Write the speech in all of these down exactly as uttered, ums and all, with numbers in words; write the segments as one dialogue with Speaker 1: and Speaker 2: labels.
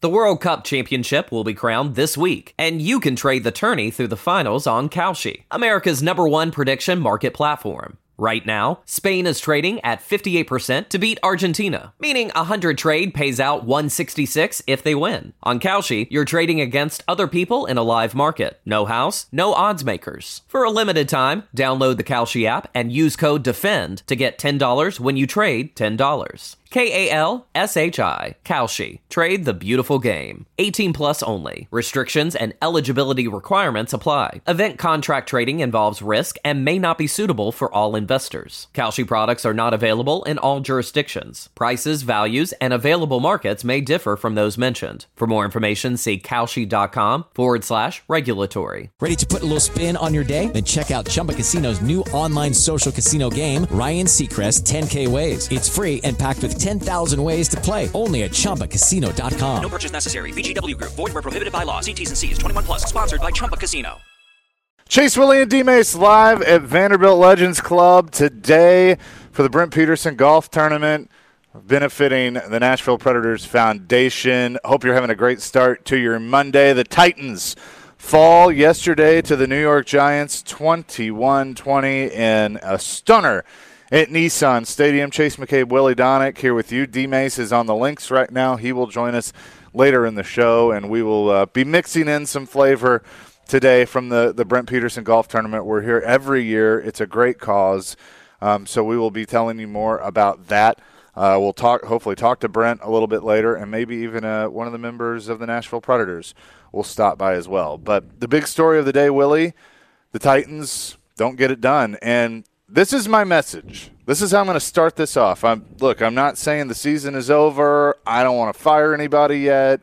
Speaker 1: The World Cup Championship will be crowned this week, and you can trade the tourney through the finals on Kalshi, America's number one prediction market platform. Right now, Spain is trading at fifty-eight percent to beat Argentina, meaning a one hundred trade pays out one sixty-six if they win. On Kalshi, you're trading against other people in a live market. No house, no odds makers. For a limited time, download the Kalshi app and use code DEFEND to get ten dollars when you trade ten dollars. K A L S H I, Kalshi. Trade the beautiful game. eighteen plus only. Restrictions and eligibility requirements apply. Event contract trading involves risk and may not be suitable for all investors. Kalshi products are not available in all jurisdictions. Prices, values, and available markets may differ from those mentioned. For more information, see Kalshi.com forward slash regulatory.
Speaker 2: Ready to put a little spin on your day? Then check out Chumba Casino's new online social casino game, Ryan Seacrest ten K Ways. It's free and packed with ten thousand ways to play. Only at Chumba Casino dot com.
Speaker 3: No purchase necessary. V G W Group. Void where prohibited by law. See T's and C's. twenty-one plus. Sponsored by Chumba Casino.
Speaker 4: Chase Willie and D-Mace live at Vanderbilt Legends Club today for the Brent Peterson Golf Tournament, benefiting the Nashville Predators Foundation. Hope you're having a great start to your Monday. The Titans fall yesterday to the New York Giants, twenty-one twenty, in a stunner at Nissan Stadium. Chase McCabe, Willie Donick here with you. D-Mace is on the links right now. He will join us later in the show, and we will uh, be mixing in some flavor today from the, the Brent Peterson Golf Tournament. We're here every year. It's a great cause, um, so we will be telling you more about that. Uh, we'll talk, hopefully talk to Brent a little bit later, and maybe even uh, one of the members of the Nashville Predators will stop by as well. But the big story of the day, Willie, the Titans don't get it done, and this is my message. This is how I'm going to start this off. I'm, look, I'm not saying the season is over. I don't want to fire anybody yet.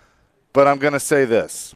Speaker 4: But I'm going to say this.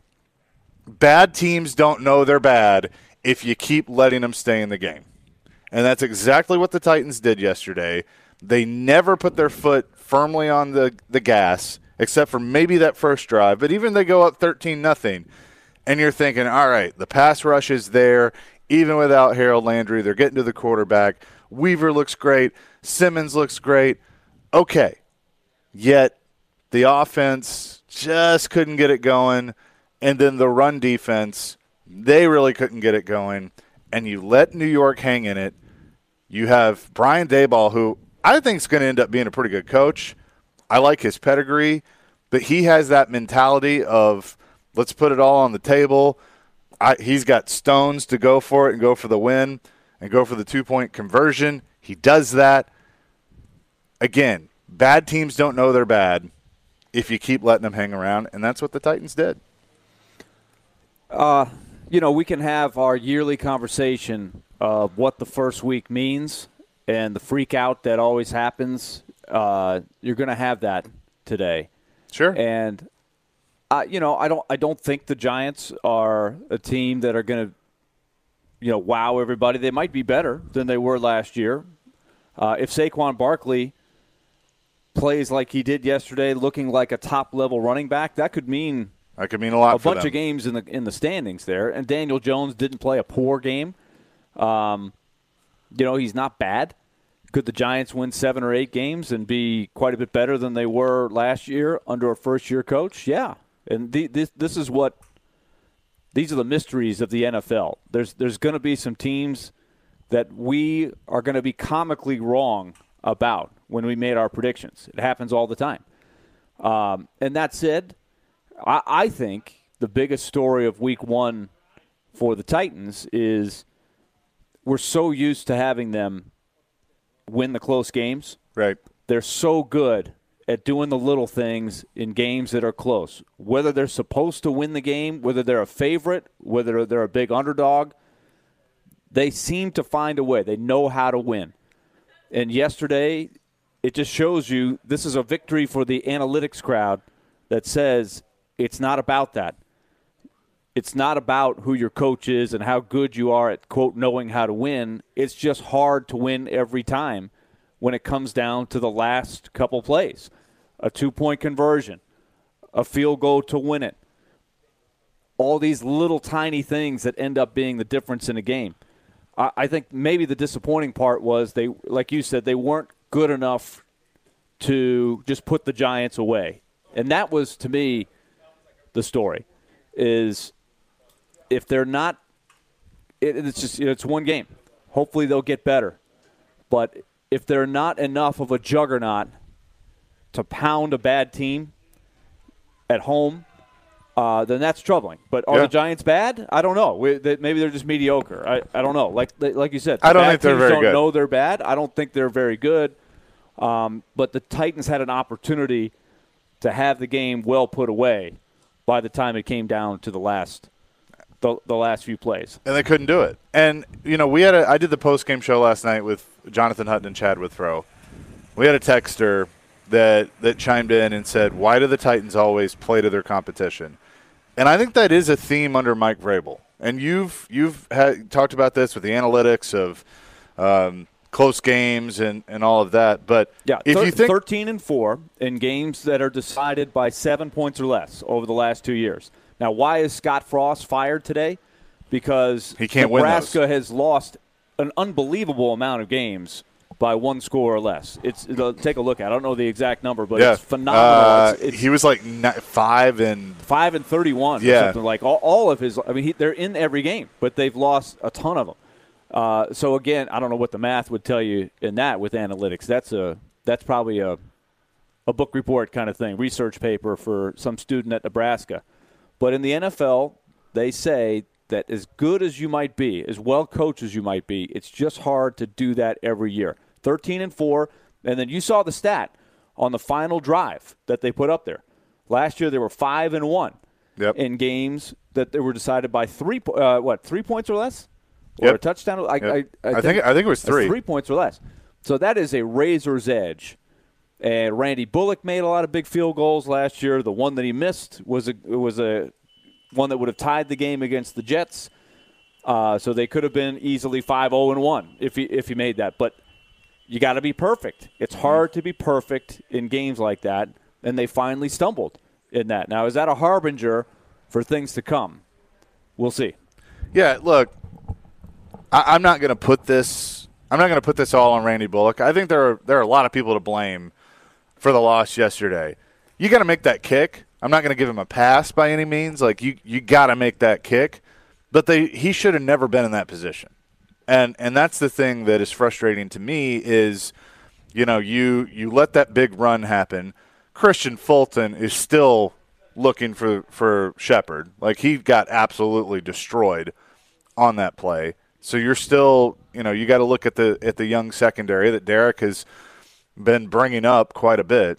Speaker 4: Bad teams don't know they're bad if you keep letting them stay in the game. And that's exactly what the Titans did yesterday. They never put their foot firmly on the, the gas, except for maybe that first drive. But even they go up thirteen nothing, and you're thinking, all right, the pass rush is there. Even without Harold Landry, they're getting to the quarterback. Weaver looks great. Simmons looks great. Okay. Yet the offense just couldn't get it going. And then the run defense, they really couldn't get it going. And you let New York hang in it. You have Brian Daboll, who I think is going to end up being a pretty good coach. I like his pedigree. But he has that mentality of let's put it all on the table. I, he's got stones to go for it and go for the win and go for the two-point conversion. He does that. Again, bad teams don't know they're bad if you keep letting them hang around, and that's what the Titans did.
Speaker 5: Uh, you know, we can have our yearly conversation of what the first week means and the freak out that always happens. Uh, you're going to have that today.
Speaker 4: Sure.
Speaker 5: And Uh, you know, I don't. I don't think the Giants are a team that are going to, you know, wow everybody. They might be better than they were last year. Uh, if Saquon Barkley plays like he did yesterday, looking like a top-level running back, that could mean
Speaker 4: that could mean a lot.
Speaker 5: A
Speaker 4: for
Speaker 5: bunch
Speaker 4: them.
Speaker 5: of games in the in the standings there. And Daniel Jones didn't play a poor game. Um, you know, he's not bad. Could the Giants win seven or eight games and be quite a bit better than they were last year under a first-year coach? Yeah. And the, this this is what these are the mysteries of the N F L. There's there's going to be some teams that we are going to be comically wrong about when we made our predictions. It happens all the time. Um, and that said, I, I think the biggest story of Week One for the Titans is we're so used to having them win the close games.
Speaker 4: Right.
Speaker 5: They're so good at doing the little things in games that are close. Whether they're supposed to win the game, whether they're a favorite, whether they're a big underdog, they seem to find a way. They know how to win. And yesterday, it just shows you this is a victory for the analytics crowd that says it's not about that. It's not about who your coach is and how good you are at, quote, knowing how to win. It's just hard to win every time when it comes down to the last couple plays. A two-point conversion, a field goal to win it. All these little tiny things that end up being the difference in a game. I, I think maybe the disappointing part was they, like you said, they weren't good enough to just put the Giants away. And that was, to me, the story, is if they're not it, – it's just you know, it's one game. Hopefully they'll get better. But if they're not enough of a juggernaut to pound a bad team at home, uh, then that's troubling. But are
Speaker 4: yeah.
Speaker 5: the Giants bad? I don't know. We, they, maybe they're just mediocre. I, I don't know. Like like you said,
Speaker 4: I don't
Speaker 5: bad
Speaker 4: think they're
Speaker 5: teams
Speaker 4: very
Speaker 5: don't
Speaker 4: good.
Speaker 5: know they're bad. I don't think they're very good. Um, but the Titans had an opportunity to have the game well put away by the time it came down to the last the, the last few plays.
Speaker 4: And they couldn't do it. And, you know, we had a – I did the post-game show last night with Jonathan Hutton and Chad Withrow. We had a texter that, that chimed in and said, why do the Titans always play to their competition? And I think that is a theme under Mike Vrabel. And you've you've had, talked about this with the analytics of um, close games and, and all of that. But
Speaker 5: yeah,
Speaker 4: if
Speaker 5: thir-
Speaker 4: you think
Speaker 5: thirteen and four in games that are decided by seven points or less over the last two years. Now, why is Scott Frost fired today? Because
Speaker 4: he can't
Speaker 5: Nebraska
Speaker 4: win those.
Speaker 5: has lost an unbelievable amount of games by one score or less. It's take a look at it. I don't know the exact number, but
Speaker 4: yeah.
Speaker 5: it's phenomenal.
Speaker 4: Uh,
Speaker 5: it's, it's
Speaker 4: he was like five and
Speaker 5: five and thirty-one
Speaker 4: yeah.
Speaker 5: or something like all, all of his. I mean, he, they're in every game, but they've lost a ton of them. Uh, so again, I don't know what the math would tell you in that with analytics. That's a that's probably a a book report kind of thing, research paper for some student at Nebraska. But in the N F L, they say that as good as you might be, as well coached as you might be, it's just hard to do that every year. thirteen and four, and then you saw the stat on the final drive that they put up there. Last year they were five and one
Speaker 4: yep.
Speaker 5: in games that they were decided by three uh, what three points or less, or
Speaker 4: yep.
Speaker 5: a touchdown. I,
Speaker 4: yep.
Speaker 5: I, I, think,
Speaker 4: I think I think it was three.
Speaker 5: Three points or less. So that is a razor's edge. And Randy Bullock made a lot of big field goals last year. The one that he missed was a was a one that would have tied the game against the Jets. Uh, so they could have been easily five oh and one if he if he made that. But you got to be perfect. It's hard to be perfect in games like that, and they finally stumbled in that. Now, is that a harbinger for things to come? We'll see.
Speaker 4: Yeah, look, I, I'm not going to put this. I'm not going to put this all on Randy Bullock. I think there are there are a lot of people to blame for the loss yesterday. You got to make that kick. I'm not going to give him a pass by any means. Like you, you got to make that kick. But they he should have never been in that position. And and that's the thing that is frustrating to me is, you know, you you let that big run happen. Christian Fulton is still looking for, for Shepard. Like he got absolutely destroyed on that play. So you're still, you know, you got to look at the at the young secondary that Derek has been bringing up quite a bit.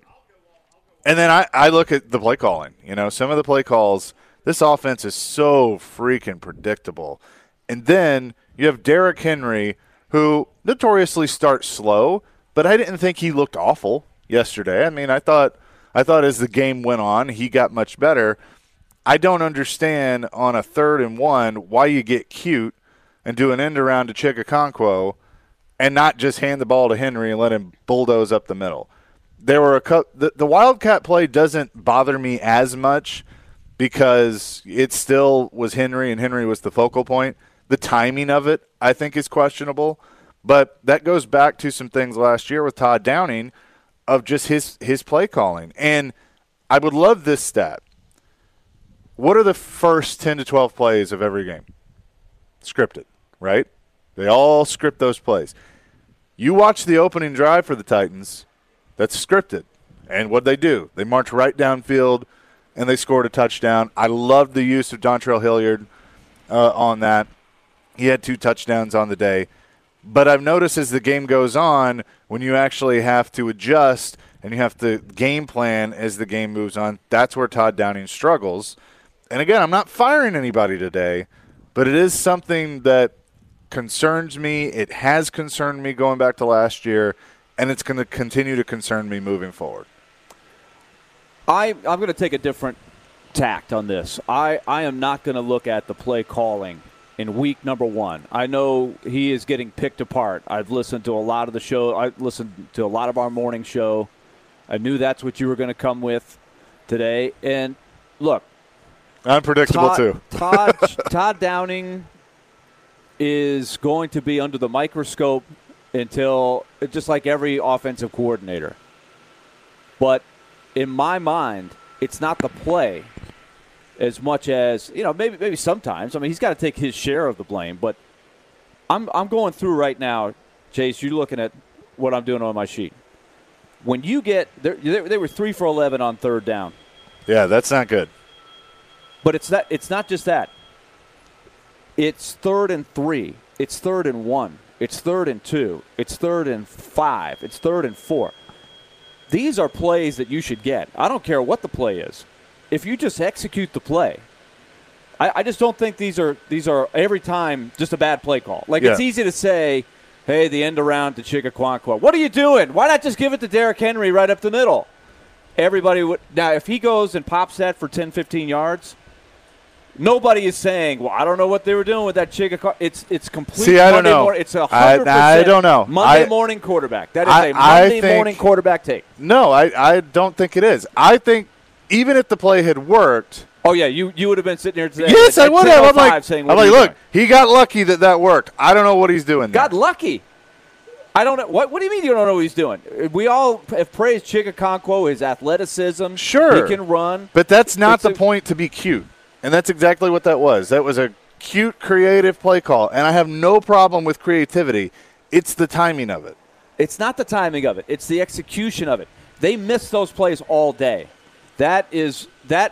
Speaker 4: And then I, I look at the play calling. You know, some of the play calls, this offense is so freaking predictable. And then you have Derrick Henry, who notoriously starts slow, but I didn't think he looked awful yesterday. I mean, I thought I thought as the game went on, he got much better. I don't understand on a third and one why you get cute and do an end around to Chikakonkwo and not just hand the ball to Henry and let him bulldoze up the middle. There were a couple, the, the Wildcat play doesn't bother me as much because it still was Henry and Henry was the focal point. The timing of it, I think, is questionable. But that goes back to some things last year with Todd Downing of just his, his play calling. And I would love this stat. What are the first ten to twelve plays of every game? Scripted, right? They all script those plays. You watch the opening drive for the Titans, that's scripted. And what they do, they march right downfield, and they scored a touchdown. I loved the use of Dontrell Hilliard uh, on that. He had two touchdowns on the day. But I've noticed as the game goes on, when you actually have to adjust and you have to game plan as the game moves on, that's where Todd Downing struggles. And again, I'm not firing anybody today, but it is something that concerns me. It has concerned me going back to last year, and it's going to continue to concern me moving forward.
Speaker 5: I, I'm going to take a different tact on this. I, I am not going to look at the play calling in week number one. I know he is getting picked apart. I've listened to a lot of the show. I listened to a lot of our morning show. I knew that's what you were going to come with today. And look,
Speaker 4: unpredictable
Speaker 5: Todd,
Speaker 4: too.
Speaker 5: Todd, Todd Downing is going to be under the microscope until, just like every offensive coordinator. But in my mind, it's not the play as much as, you know, maybe maybe sometimes. I mean, he's got to take his share of the blame. But I'm I'm going through right now, Chase, you're looking at what I'm doing on my sheet. When you get – they were three for eleven on third down.
Speaker 4: Yeah, that's not good.
Speaker 5: But it's not, it's not just that. It's third and three. It's third and one. It's third and two. It's third and five. It's third and four. These are plays that you should get. I don't care what the play is. If you just execute the play, I, I just don't think these are these are every time just a bad play call. Like, yeah. It's easy to say, hey, the end around to Chigaquanqua. What are you doing? Why not just give it to Derrick Henry right up the middle? Everybody would – now, if he goes and pops that for ten, fifteen yards, nobody is saying, well, I don't know what they were doing with that Chigaquanqua. It's it's complete
Speaker 4: See, I
Speaker 5: Monday
Speaker 4: don't know.
Speaker 5: morning. It's a hundred percent
Speaker 4: I, I don't know.
Speaker 5: Monday
Speaker 4: I,
Speaker 5: morning quarterback. That is
Speaker 4: I,
Speaker 5: a Monday
Speaker 4: think,
Speaker 5: morning quarterback take.
Speaker 4: No, I, I don't think it is. I think even if the play had worked –
Speaker 5: Oh, yeah, you, you would have been sitting here today.
Speaker 4: Yes,
Speaker 5: at,
Speaker 4: I would have. I'm like,
Speaker 5: saying,
Speaker 4: I'm like look, doing? He got lucky that that worked. I don't know what he's doing there.
Speaker 5: Got lucky? I don't know. What, what do you mean you don't know what he's doing? We all have praised Chigaquanqua, his athleticism.
Speaker 4: Sure.
Speaker 5: He can run.
Speaker 4: But that's not
Speaker 5: it's
Speaker 4: the
Speaker 5: a,
Speaker 4: point to be cute. And that's exactly what that was. That was a cute, creative play call. And I have no problem with creativity. It's the timing of it.
Speaker 5: It's not the timing of it. It's the execution of it. They missed those plays all day. That is that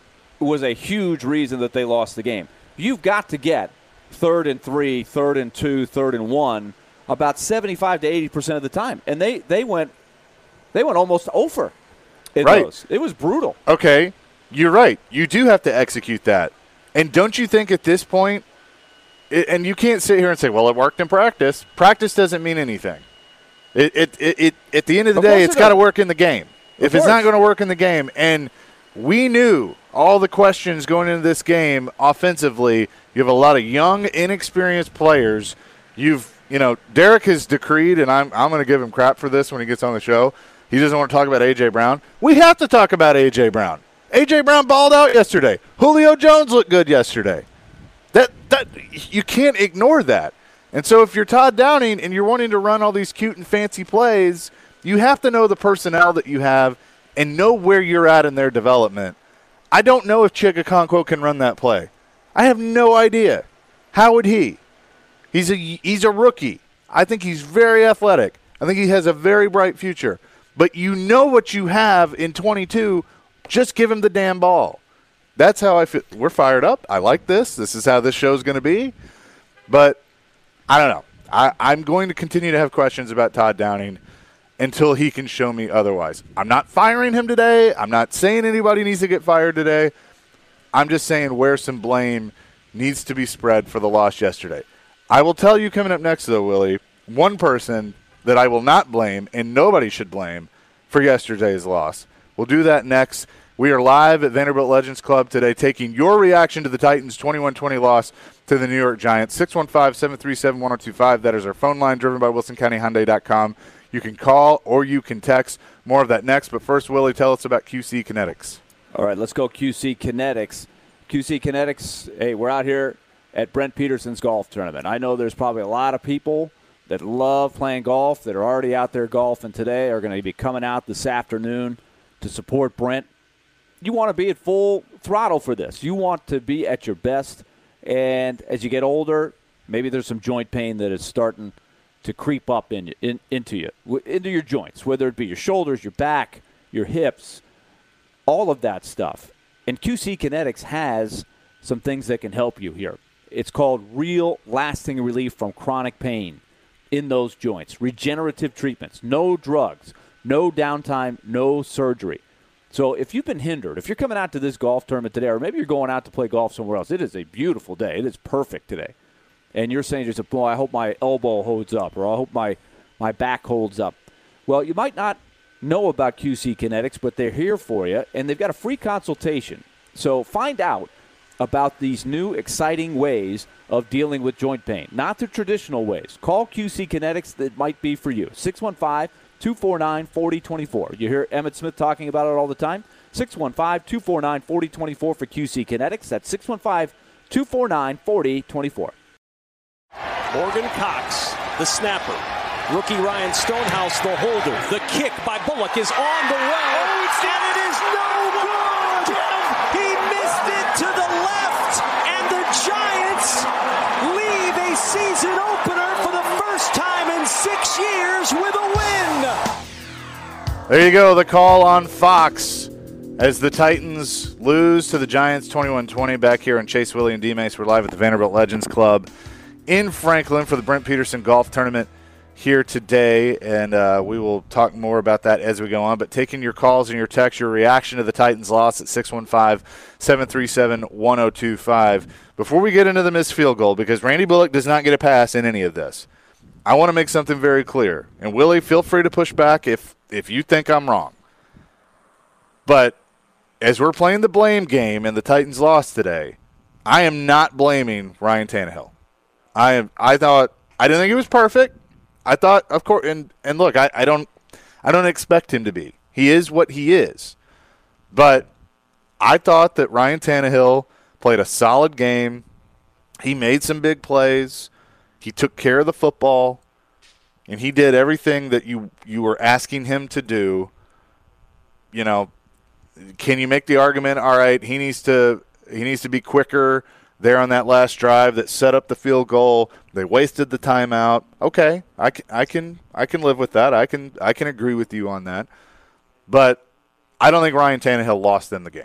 Speaker 5: was a huge reason that they lost the game. You've got to get third and three, third and two, third and one about seventy-five to eighty percent of the time. And they, they went they went almost over in
Speaker 4: right.
Speaker 5: those. It was brutal.
Speaker 4: Okay, you're right. You do have to execute that. And don't you think at this point, it, and you can't sit here and say, well, it worked in practice. Practice doesn't mean anything. It, it, it, it at the end of the
Speaker 5: of
Speaker 4: day, it's
Speaker 5: it
Speaker 4: got to work in the game.
Speaker 5: Of
Speaker 4: if
Speaker 5: course.
Speaker 4: it's not going to work in the game, and we knew all the questions going into this game offensively, you have a lot of young, inexperienced players. You've, you know, Derek has decreed, and I'm I'm going to give him crap for this when he gets on the show. He doesn't want to talk about A J. Brown. We have to talk about A J. Brown. A J. Brown balled out yesterday. Julio Jones looked good yesterday. That that you can't ignore that. And so if you're Todd Downing and you're wanting to run all these cute and fancy plays, you have to know the personnel that you have and know where you're at in their development. I don't know if Chigaquanqua can run that play. I have no idea. How would he? He's a he's a rookie. I think he's very athletic. I think he has a very bright future. But you know what you have in twenty-two. Just give him the damn ball. That's how I feel. We're fired up. I like this. This is how this show's going to be. But I don't know. I, I'm going to continue to have questions about Todd Downing until he can show me otherwise. I'm not firing him today. I'm not saying anybody needs to get fired today. I'm just saying where some blame needs to be spread for the loss yesterday. I will tell you coming up next, though, Willie, one person that I will not blame and nobody should blame for yesterday's loss. We'll do that next. We are live at Vanderbilt Legends Club today taking your reaction to the Titans' twenty-one twenty loss to the New York Giants. six one five, seven three seven, one oh two five. That is our phone line, driven by Wilson County Hyundai dot com. You can call or you can text. More of that next. But first, Willie, tell us about Q C Kinetics.
Speaker 5: All right, let's go Q C Kinetics. Q C Kinetics, hey, we're out here at Brent Peterson's golf tournament. I know there's probably a lot of people that love playing golf that are already out there golfing today are going to be coming out this afternoon to support Brent. You want to be at full throttle for this. You want to be at your best. And as you get older, maybe there's some joint pain that is starting to creep up in, in into you, into your joints, whether it be your shoulders, your back, your hips, all of that stuff. And Q C Kinetics has some things that can help you here. It's called real lasting relief from chronic pain in those joints. Regenerative treatments, no drugs, no downtime, no surgery. So if you've been hindered, if you're coming out to this golf tournament today, or maybe you're going out to play golf somewhere else, it is a beautiful day. It is perfect today. And you're saying to yourself, boy, I hope my elbow holds up, or I hope my, my back holds up. Well, you might not know about Q C Kinetics, but they're here for you, and they've got a free consultation. So find out about these new exciting ways of dealing with joint pain, not the traditional ways. Call Q C Kinetics. That might be for you. six one five, two four nine, four oh two four. You hear Emmett Smith talking about it all the time. six one five, two four nine, four oh two four for Q C Kinetics. That's six one five, two four nine, four oh two four.
Speaker 6: Morgan Cox, the snapper, Rookie Ryan Stonehouse, the holder. The kick by Bullock is on the way. Oh, it's and it is no good. He missed it to the left, and the Giants leave a season opener for the first time in six years with a win.
Speaker 4: There you go, the call on Fox as the Titans lose to the Giants twenty-one twenty back here on Chase, Willie, and D-Mace. We're live at the Vanderbilt Legends Club in Franklin for the Brent Peterson Golf Tournament here today, and uh, we will talk more about that as we go on. But taking your calls and your texts, your reaction to the Titans' loss at six one five, seven three seven, one oh two five. Before we get into the missed field goal, because Randy Bullock does not get a pass in any of this, I want to make something very clear. And, Willie, feel free to push back if, if you think I'm wrong. But as we're playing the blame game and the Titans lost today, I am not blaming Ryan Tannehill. I am. I thought I didn't think he was perfect. I thought, of course, and, and look, I, I don't I don't expect him to be. He is what he is. But I thought that Ryan Tannehill played a solid game. He made some big plays. He took care of the football. And he did everything that you, you were asking him to do. You know, can you make the argument, all right, he needs to he needs to be quicker there on that last drive that set up the field goal. They wasted the timeout. Okay, I can, I can, I can live with that. I can, I can agree with you on that. But I don't think Ryan Tannehill lost them the game.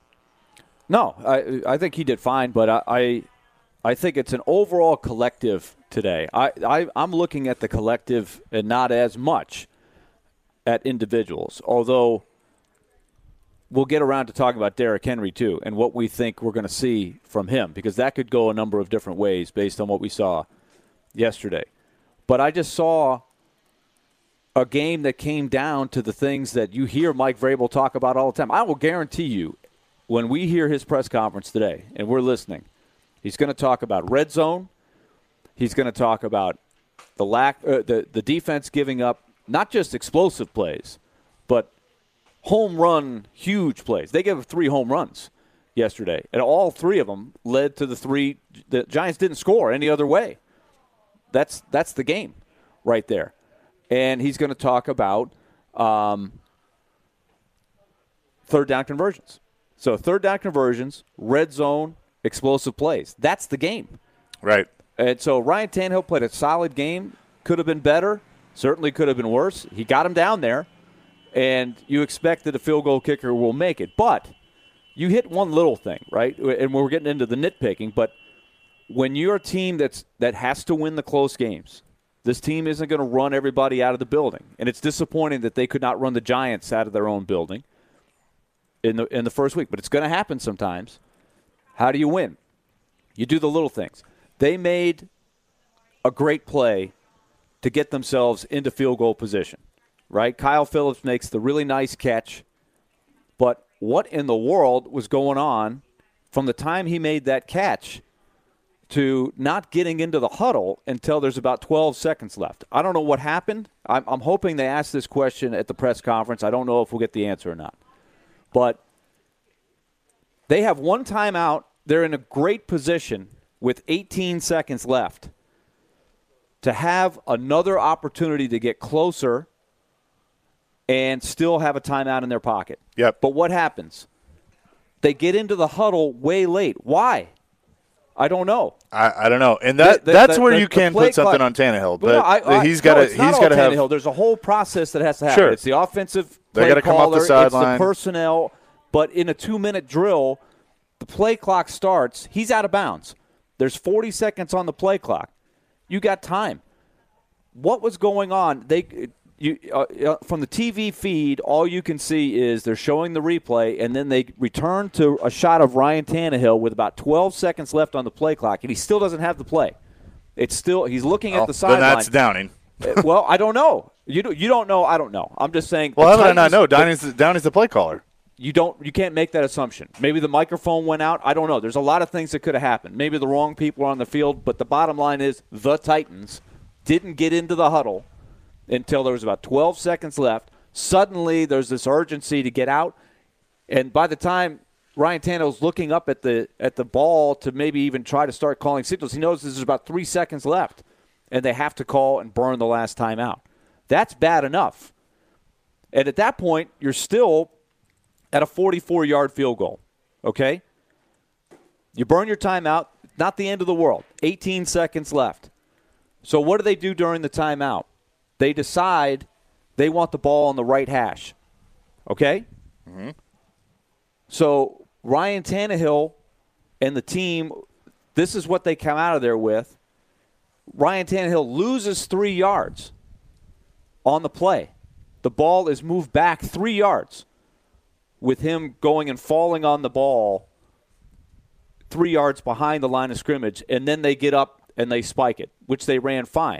Speaker 5: No, I, I think he did fine, but I, I, I think it's an overall collective today. I, I, I'm looking at the collective and not as much at individuals, although we'll get around to talking about Derrick Henry, too, and what we think we're going to see from him, because that could go a number of different ways based on what we saw yesterday. But I just saw a game that came down to the things that you hear Mike Vrabel talk about all the time. I will guarantee you, when we hear his press conference today and we're listening, he's going to talk about red zone. He's going to talk about the lack, uh, the, the defense giving up not just explosive plays, but home run, huge plays. They gave up three home runs yesterday, and all three of them led to the three. The Giants didn't score any other way. That's that's the game right there. And he's going to talk about um, third down conversions. So third down conversions, red zone, explosive plays. That's the game.
Speaker 4: Right.
Speaker 5: And so Ryan Tannehill played a solid game. Could have been better. Certainly could have been worse. He got him down there. And you expect that a field goal kicker will make it. But you hit one little thing, right? And we're getting into the nitpicking. But when you're a team that's that has to win the close games, this team isn't going to run everybody out of the building. And it's disappointing that they could not run the Giants out of their own building in the in the first week. But it's going to happen sometimes. How do you win? You do the little things. They made a great play to get themselves into field goal position. Right? Kyle Phillips makes the really nice catch. But what in the world was going on from the time he made that catch to not getting into the huddle until there's about twelve seconds left? I don't know what happened. I'm, I'm hoping they ask this question at the press conference. I don't know if we'll get the answer or not. But they have one timeout. They're in a great position with eighteen seconds left to have another opportunity to get closer and still have a timeout in their pocket.
Speaker 4: Yep.
Speaker 5: But what happens? They get into the huddle way late. Why? I don't know.
Speaker 4: I, I don't know. And that
Speaker 5: the, the,
Speaker 4: that's
Speaker 5: the,
Speaker 4: where
Speaker 5: the,
Speaker 4: you can put something on Tannehill. But
Speaker 5: no, I, I,
Speaker 4: he's got to
Speaker 5: no,
Speaker 4: he's got to have
Speaker 5: Tannehill. There's a whole process that has to happen.
Speaker 4: Sure.
Speaker 5: It's the offensive
Speaker 4: They
Speaker 5: play
Speaker 4: gotta come off the
Speaker 5: caller,
Speaker 4: sideline.
Speaker 5: it's the personnel. But in a two-minute drill, the play clock starts. He's out of bounds. There's forty seconds on the play clock. You got time. What was going on? They you uh, from the T V feed, all you can see is they're showing the replay, and then they return to a shot of Ryan Tannehill with about twelve seconds left on the play clock, and he still doesn't have the play. It's still he's looking
Speaker 4: oh,
Speaker 5: at the sideline.
Speaker 4: Then that's Downing.
Speaker 5: Well, I don't know. You do, you don't know. I don't know. I'm just saying.
Speaker 4: Well, how would I not
Speaker 5: Titans,
Speaker 4: know? Downing's the, Downing's the play caller.
Speaker 5: You don't. You can't make that assumption. Maybe the microphone went out. I don't know. There's a lot of things that could have happened. Maybe the wrong people are on the field. But the bottom line is the Titans didn't get into the huddle until there was about twelve seconds left. Suddenly, there's this urgency to get out. And by the time Ryan Tannehill's looking up at the at the ball to maybe even try to start calling signals, he knows there's about three seconds left. and they have to call and burn the last time out. That's bad enough. And at that point, you're still at a forty-four-yard field goal, okay? You burn your timeout, not the end of the world. eighteen seconds left. So what do they do during the timeout? They decide they want the ball on the right hash, okay? Mm-hmm. So Ryan Tannehill and the team, this is what they come out of there with. Ryan Tannehill loses three yards on the play. The ball is moved back three yards with him going and falling on the ball three yards behind the line of scrimmage, and then they get up and they spike it, which they ran fine.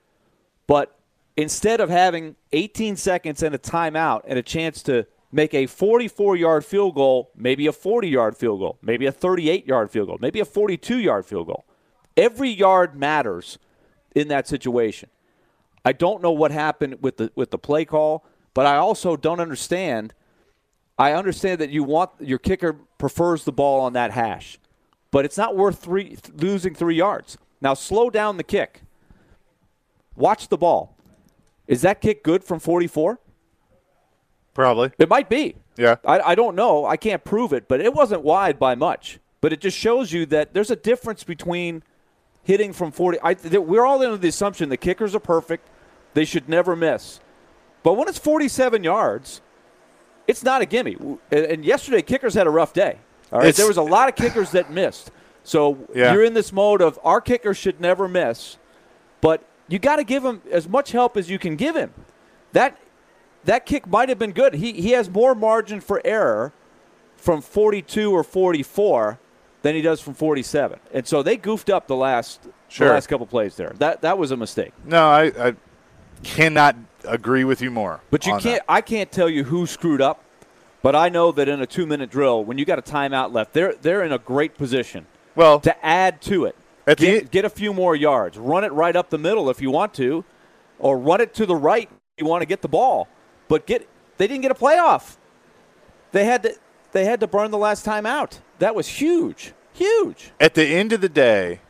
Speaker 5: But instead of having eighteen seconds and a timeout and a chance to make a forty-four-yard field goal, maybe a forty-yard field goal, maybe a thirty-eight-yard field goal, maybe a forty-two-yard field goal, every yard matters in that situation. I don't know what happened with the with the play call, but I also don't understand. I understand that you want your kicker prefers the ball on that hash, but it's not worth three losing three yards. Now slow down the kick. Watch the ball. Is that kick good from forty-four?
Speaker 4: Probably.
Speaker 5: It might be.
Speaker 4: Yeah.
Speaker 5: I, I don't know. I can't prove it, but it wasn't wide by much. But it just shows you that there's a difference between hitting from forty. I, we're all under the assumption the kickers are perfect. They should never miss. But when it's forty-seven yards, it's not a gimme. And, and yesterday, kickers had a rough day. All right? There was a lot of kickers that missed. So yeah. You're in this mode of our kicker should never miss, but you got to give him as much help as you can give him. That that kick might have been good. He he has more margin for error from forty-two or forty-four than he does from forty-seven. And so they goofed up the last sure. the last couple plays there. That that was a mistake.
Speaker 4: No, I, I cannot agree with you more.
Speaker 5: But you can't.
Speaker 4: That.
Speaker 5: I can't tell you who screwed up. But I know that in a two-minute drill, when you got a timeout left, they're they're in a great position.
Speaker 4: Well,
Speaker 5: to add to it,
Speaker 4: at
Speaker 5: get,
Speaker 4: the,
Speaker 5: get a few more yards, run it right up the middle if you want to, or run it to the right if you want to get the ball. But get they didn't get a playoff. They had to they had to burn the last time out. That was huge, huge.
Speaker 4: At the end of the day,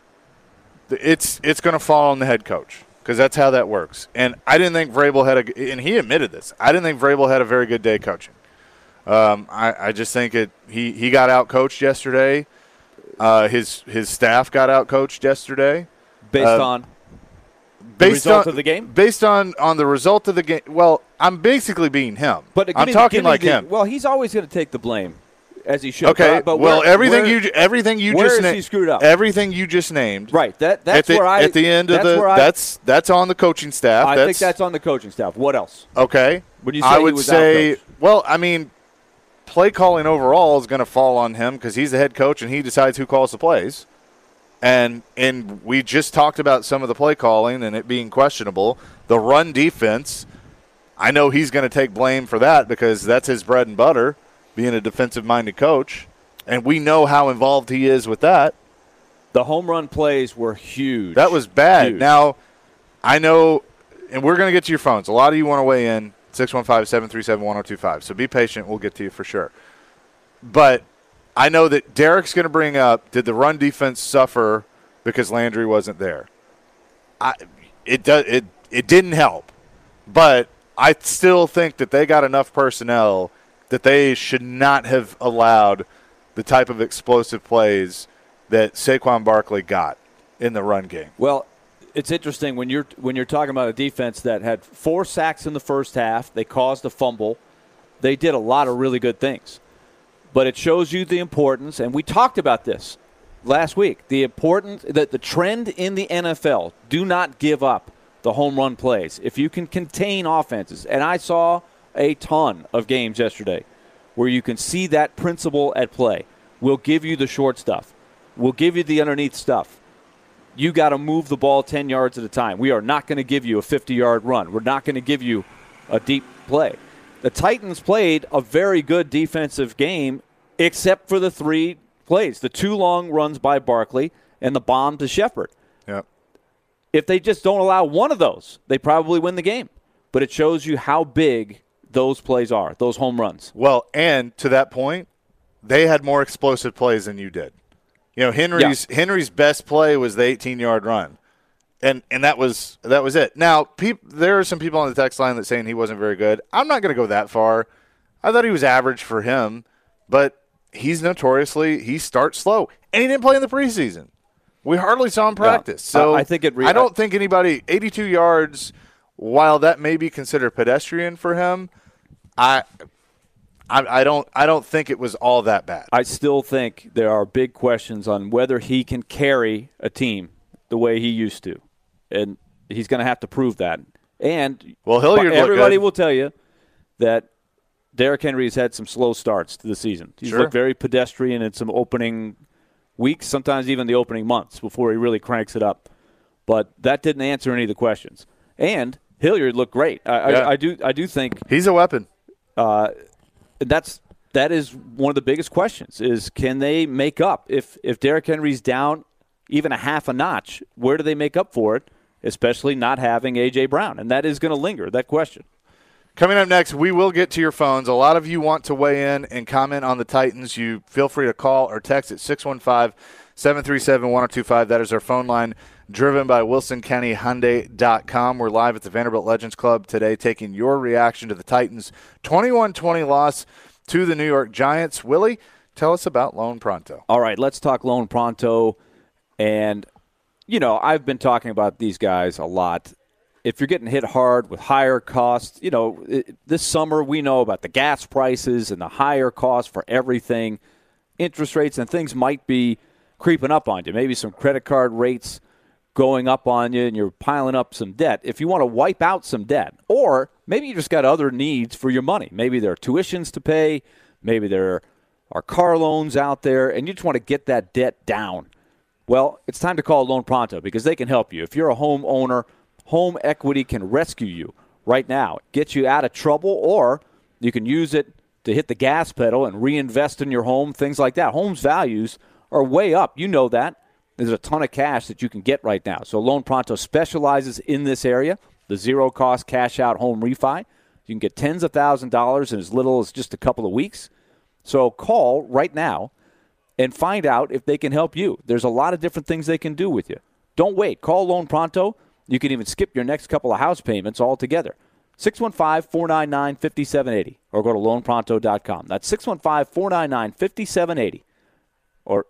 Speaker 4: it's it's going to fall on the head coach because that's how that works. And I didn't think Vrabel had a and he admitted this. I didn't think Vrabel had a very good day coaching. Um, I, I just think it he he got out coached yesterday. Uh, his his staff got out coached yesterday,
Speaker 5: based uh, on the
Speaker 4: based
Speaker 5: result
Speaker 4: on,
Speaker 5: of the game.
Speaker 4: Based on, on the result of the game. Well, I'm basically being him.
Speaker 5: But
Speaker 4: I'm
Speaker 5: me,
Speaker 4: talking like
Speaker 5: the,
Speaker 4: him.
Speaker 5: Well, he's always going to take the blame, as he should.
Speaker 4: Okay.
Speaker 5: But, but
Speaker 4: well,
Speaker 5: where,
Speaker 4: everything
Speaker 5: where,
Speaker 4: you everything you
Speaker 5: where
Speaker 4: just
Speaker 5: is
Speaker 4: na-
Speaker 5: he screwed up?
Speaker 4: Everything you just named.
Speaker 5: Right. That that's
Speaker 4: at the,
Speaker 5: where I
Speaker 4: at the end of the
Speaker 5: I,
Speaker 4: that's that's on the coaching staff.
Speaker 5: I
Speaker 4: that's,
Speaker 5: think that's on the coaching staff. What else?
Speaker 4: Okay.
Speaker 5: When you say
Speaker 4: I would
Speaker 5: he was
Speaker 4: say,
Speaker 5: out-coached?
Speaker 4: well, I mean, play calling overall is going to fall on him because he's the head coach and he decides who calls the plays. And and we just talked about some of the play calling and it being questionable. The run defense, I know he's going to take blame for that because that's his bread and butter, being a defensive-minded coach. And we know how involved he is with that.
Speaker 5: The home run plays were huge.
Speaker 4: That was bad.
Speaker 5: Huge.
Speaker 4: Now, I know, and we're going to get to your phones. A lot of you want to weigh in, six one five, seven three seven, one oh two five. So be patient. We'll get to you for sure. But I know that Derek's going to bring up, did the run defense suffer because Landry wasn't there? I, it, do, it, it didn't help. But I still think that they got enough personnel that they should not have allowed the type of explosive plays that Saquon Barkley got in the run game.
Speaker 5: Well, it's interesting when you're when you're talking about a defense that had four sacks in the first half. They caused a fumble. They did a lot of really good things. But it shows you the importance, and we talked about this last week, the importance, that the trend in the N F L, do not give up the home run plays. If you can contain offenses, and I saw a ton of games yesterday where you can see that principle at play. We'll give you the short stuff. We'll give you the underneath stuff. You got to move the ball ten yards at a time. We are not going to give you a fifty-yard run. We're not going to give you a deep play. The Titans played a very good defensive game except for the three plays, the two long runs by Barkley and the bomb to Shepard.
Speaker 4: Yep.
Speaker 5: If they just don't allow one of those, they probably win the game. But it shows you how big those plays are, those home runs.
Speaker 4: Well, and to that point, they had more explosive plays than you did. You know, Henry's yeah. Henry's best play was the eighteen-yard run. And and that was that was it. Now, peop, there are some people on the text line that saying he wasn't very good. I'm not going to go that far. I thought he was average for him, but he's notoriously he starts slow, and he didn't play in the preseason. We hardly saw him practice.
Speaker 5: Yeah,
Speaker 4: so
Speaker 5: I, I think it. Re-
Speaker 4: I don't think anybody eighty-two yards. While that may be considered pedestrian for him, I, I I don't I don't think it was all that bad.
Speaker 5: I still think there are big questions on whether he can carry a team the way he used to. And he's going to have to prove that. And
Speaker 4: well, Hilliard
Speaker 5: everybody
Speaker 4: will
Speaker 5: tell you that Derrick Henry's had some slow starts to the season. He's
Speaker 4: sure.
Speaker 5: looked very pedestrian in some opening weeks, sometimes even the opening months before he really cranks it up. But that didn't answer any of the questions. And Hilliard looked great. I,
Speaker 4: yeah.
Speaker 5: I, I do. I do think
Speaker 4: he's a weapon.
Speaker 5: Uh, that's that is one of the biggest questions: is can they make up if if Derrick Henry's down even a half a notch? Where do they make up for it? Especially not having A J. Brown. And that is going to linger, that question.
Speaker 4: Coming up next, we will get to your phones. A lot of you want to weigh in and comment on the Titans. You feel free to call or text at six one five, seven three seven, one oh two five. That is our phone line, driven by Wilson County Hyundai dot com. We're live at the Vanderbilt Legends Club today, taking your reaction to the Titans' twenty-one twenty loss to the New York Giants. Willie, tell us about Lone Pronto.
Speaker 5: All right, let's talk Lone Pronto. And you know, I've been talking about these guys a lot. If you're getting hit hard with higher costs, you know, it, this summer we know about the gas prices and the higher costs for everything. Interest rates and things might be creeping up on you. Maybe some credit card rates going up on you and you're piling up some debt. If you want to wipe out some debt, or maybe you just got other needs for your money. Maybe there are tuitions to pay. Maybe there are car loans out there, and you just want to get that debt down. Well, it's time to call Lone Pronto because they can help you. If you're a homeowner, Home Equity can rescue you right now, get you out of trouble, or you can use it to hit the gas pedal and reinvest in your home, things like that. Home's values are way up. You know that. There's a ton of cash that you can get right now. So Lone Pronto specializes in this area, the zero-cost cash-out home refi. You can get tens of thousands of dollars in as little as just a couple of weeks. So call right now and find out if they can help you. There's a lot of different things they can do with you. Don't wait. Call Lone Pronto. You can even skip your next couple of house payments altogether. six one five, four nine nine, five seven eight zero or go to loan pronto dot com. That's six one five, four nine nine, five seven eight zero or,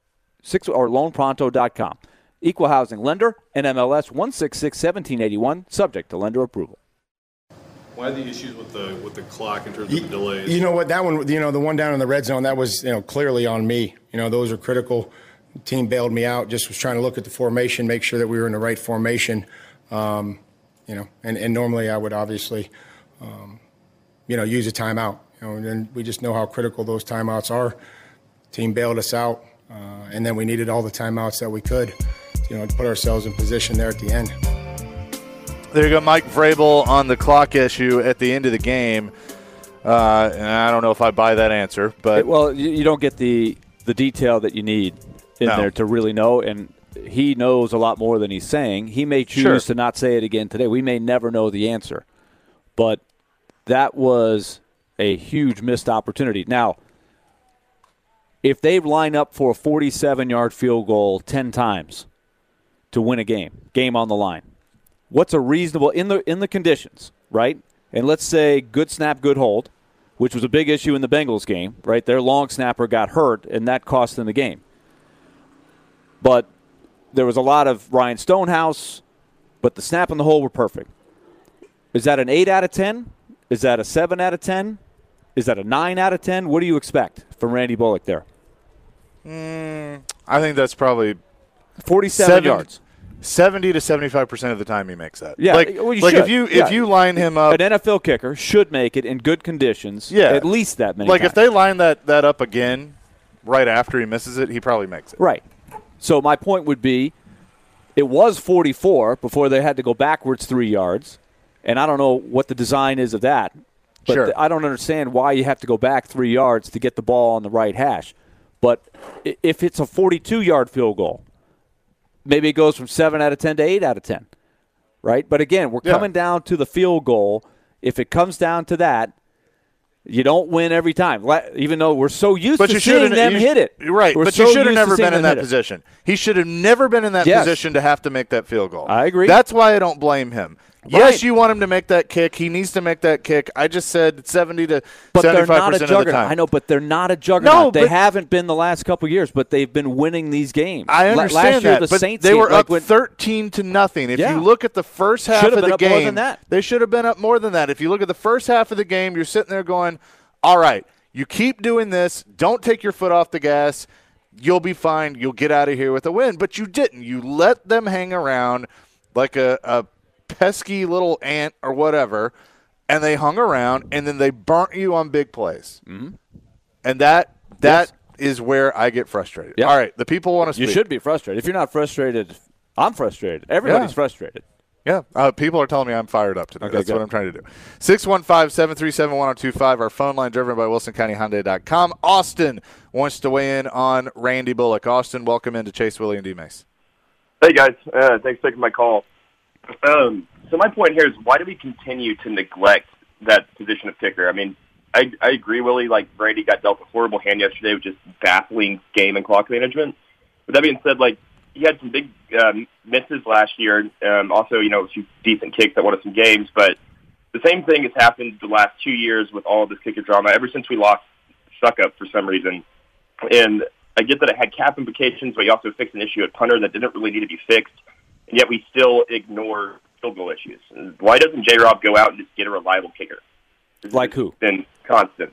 Speaker 5: six, or loan pronto dot com. Equal housing lender, N M L S one six six, one seven eight one, subject to lender approval.
Speaker 7: Why the issues with the with the clock in terms of the delays?
Speaker 8: You know what, that one, you know, the one down in the red zone, that was, you know, clearly on me. You know, those are critical. The team bailed me out. Just was trying to look at the formation, make sure that we were in the right formation. Um, you know, and, and normally I would obviously, um, you know, use a timeout. You know, and then we just know how critical those timeouts are. The team bailed us out, uh, and then we needed all the timeouts that we could, you know, to put ourselves in position there at the end.
Speaker 4: There you go, Mike Vrabel on the clock issue at the end of the game. Uh, and I don't know if I buy that answer, but
Speaker 5: well, you, you don't get the the detail that you need in
Speaker 4: No.
Speaker 5: there to really know, and he knows a lot more than he's saying. He may choose
Speaker 4: Sure.
Speaker 5: to not say it again today. We may never know the answer, but that was a huge missed opportunity. Now, if they line up for a forty-seven-yard field goal ten times to win a game, game on the line, what's a reasonable in the in the conditions, right? And let's say good snap, good hold, which was a big issue in the Bengals game, right? Their long snapper got hurt, and that cost them the game. But there was a lot of Ryan Stonehouse, but the snap and the hold were perfect. Is that an eight out of ten? Is that a seven out of ten? Is that a nine out of ten? What do you expect from Randy Bullock there?
Speaker 4: mm, I think that's probably
Speaker 5: forty-seven
Speaker 4: seven,
Speaker 5: yards.
Speaker 4: seventy to seventy-five percent of the time he makes that.
Speaker 5: Yeah,
Speaker 4: like,
Speaker 5: well, you
Speaker 4: like
Speaker 5: should.
Speaker 4: if you
Speaker 5: Yeah.
Speaker 4: if you line him up,
Speaker 5: An N F L kicker should make it in good conditions.
Speaker 4: Yeah.
Speaker 5: At least that many
Speaker 4: like
Speaker 5: times.
Speaker 4: if they line that that up again right after he misses it, he probably makes it.
Speaker 5: Right. So my point would be it was forty-four before they had to go backwards three yards, and I don't know what the design is of that. But
Speaker 4: Sure.
Speaker 5: th- I don't understand why you have to go back three yards to get the ball on the right hash. But i- if it's a forty-two-yard field goal, maybe it goes from seven out of ten to eight out of ten, right? But again, we're
Speaker 4: Yeah.
Speaker 5: coming down to the field goal. If it comes down to that, You don't win every time, even though we're so used
Speaker 4: but
Speaker 5: to
Speaker 4: you
Speaker 5: seeing them
Speaker 4: you,
Speaker 5: hit it.
Speaker 4: Right,
Speaker 5: we're
Speaker 4: but
Speaker 5: so
Speaker 4: you should have
Speaker 5: used to
Speaker 4: never
Speaker 5: seeing
Speaker 4: been in
Speaker 5: them
Speaker 4: that
Speaker 5: hit it.
Speaker 4: position. He should have never been in that
Speaker 5: Yes.
Speaker 4: position to have to make that field goal.
Speaker 5: I agree.
Speaker 4: That's why I don't blame him.
Speaker 5: Right.
Speaker 4: Yes, you want him to make that kick. He needs to make that kick. I just said seventy to
Speaker 5: but they're
Speaker 4: seventy-five
Speaker 5: not a
Speaker 4: percent of the
Speaker 5: juggernaut.
Speaker 4: time.
Speaker 5: I know, but they're not a juggernaut.
Speaker 4: No,
Speaker 5: they
Speaker 4: but-
Speaker 5: haven't been the last couple years, but they've been winning these games.
Speaker 4: I
Speaker 5: La-
Speaker 4: understand
Speaker 5: last year,
Speaker 4: that,
Speaker 5: the
Speaker 4: but
Speaker 5: Saints
Speaker 4: they
Speaker 5: game,
Speaker 4: were
Speaker 5: like
Speaker 4: up
Speaker 5: when-
Speaker 4: thirteen to nothing. If
Speaker 5: Yeah.
Speaker 4: you look at the first half
Speaker 5: Should have
Speaker 4: of
Speaker 5: been
Speaker 4: the
Speaker 5: up more
Speaker 4: game,
Speaker 5: than that.
Speaker 4: they should have been up more than that. If you look at the first half of the game, you're sitting there going, all right, you keep doing this. Don't take your foot off the gas. You'll be fine. You'll get out of here with a win. But you didn't. You let them hang around like a, a pesky little ant or whatever, and they hung around, and then they burnt you on big plays. Mm-hmm. And that that yes. is where I get frustrated.
Speaker 5: Yep.
Speaker 4: All right, the people want to speak.
Speaker 5: You should be frustrated. If you're not frustrated, I'm frustrated. Everybody's
Speaker 4: Yeah.
Speaker 5: frustrated.
Speaker 4: Yeah, uh, people are telling me I'm fired up today.
Speaker 5: Okay,
Speaker 4: That's
Speaker 5: good.
Speaker 4: what I'm trying to do. six one five, seven three seven, one oh two five, our phone line driven by Wilson County Hyundai dot com. Austin wants to weigh in on Randy Bullock. Austin, welcome into Chase, Willie, and D-Mace.
Speaker 9: Hey, guys. Uh, thanks for taking my call. Um, so my point here is, why do we continue to neglect that position of kicker? I mean, I, I agree, Willie, like Randy got dealt a horrible hand yesterday with just baffling game and clock management. But that being said, like, he had some big um, misses last year. Um, also, you know, a few decent kicks that won us some games. But the same thing has happened the last two years with all this kicker drama, ever since we lost Suckup for some reason. And I get that it had cap implications, but you also fixed an issue at punter that didn't really need to be fixed. And yet we still ignore field goal issues. Why doesn't J-Rob go out and just get a reliable kicker?
Speaker 5: Like who?
Speaker 9: It's been constant.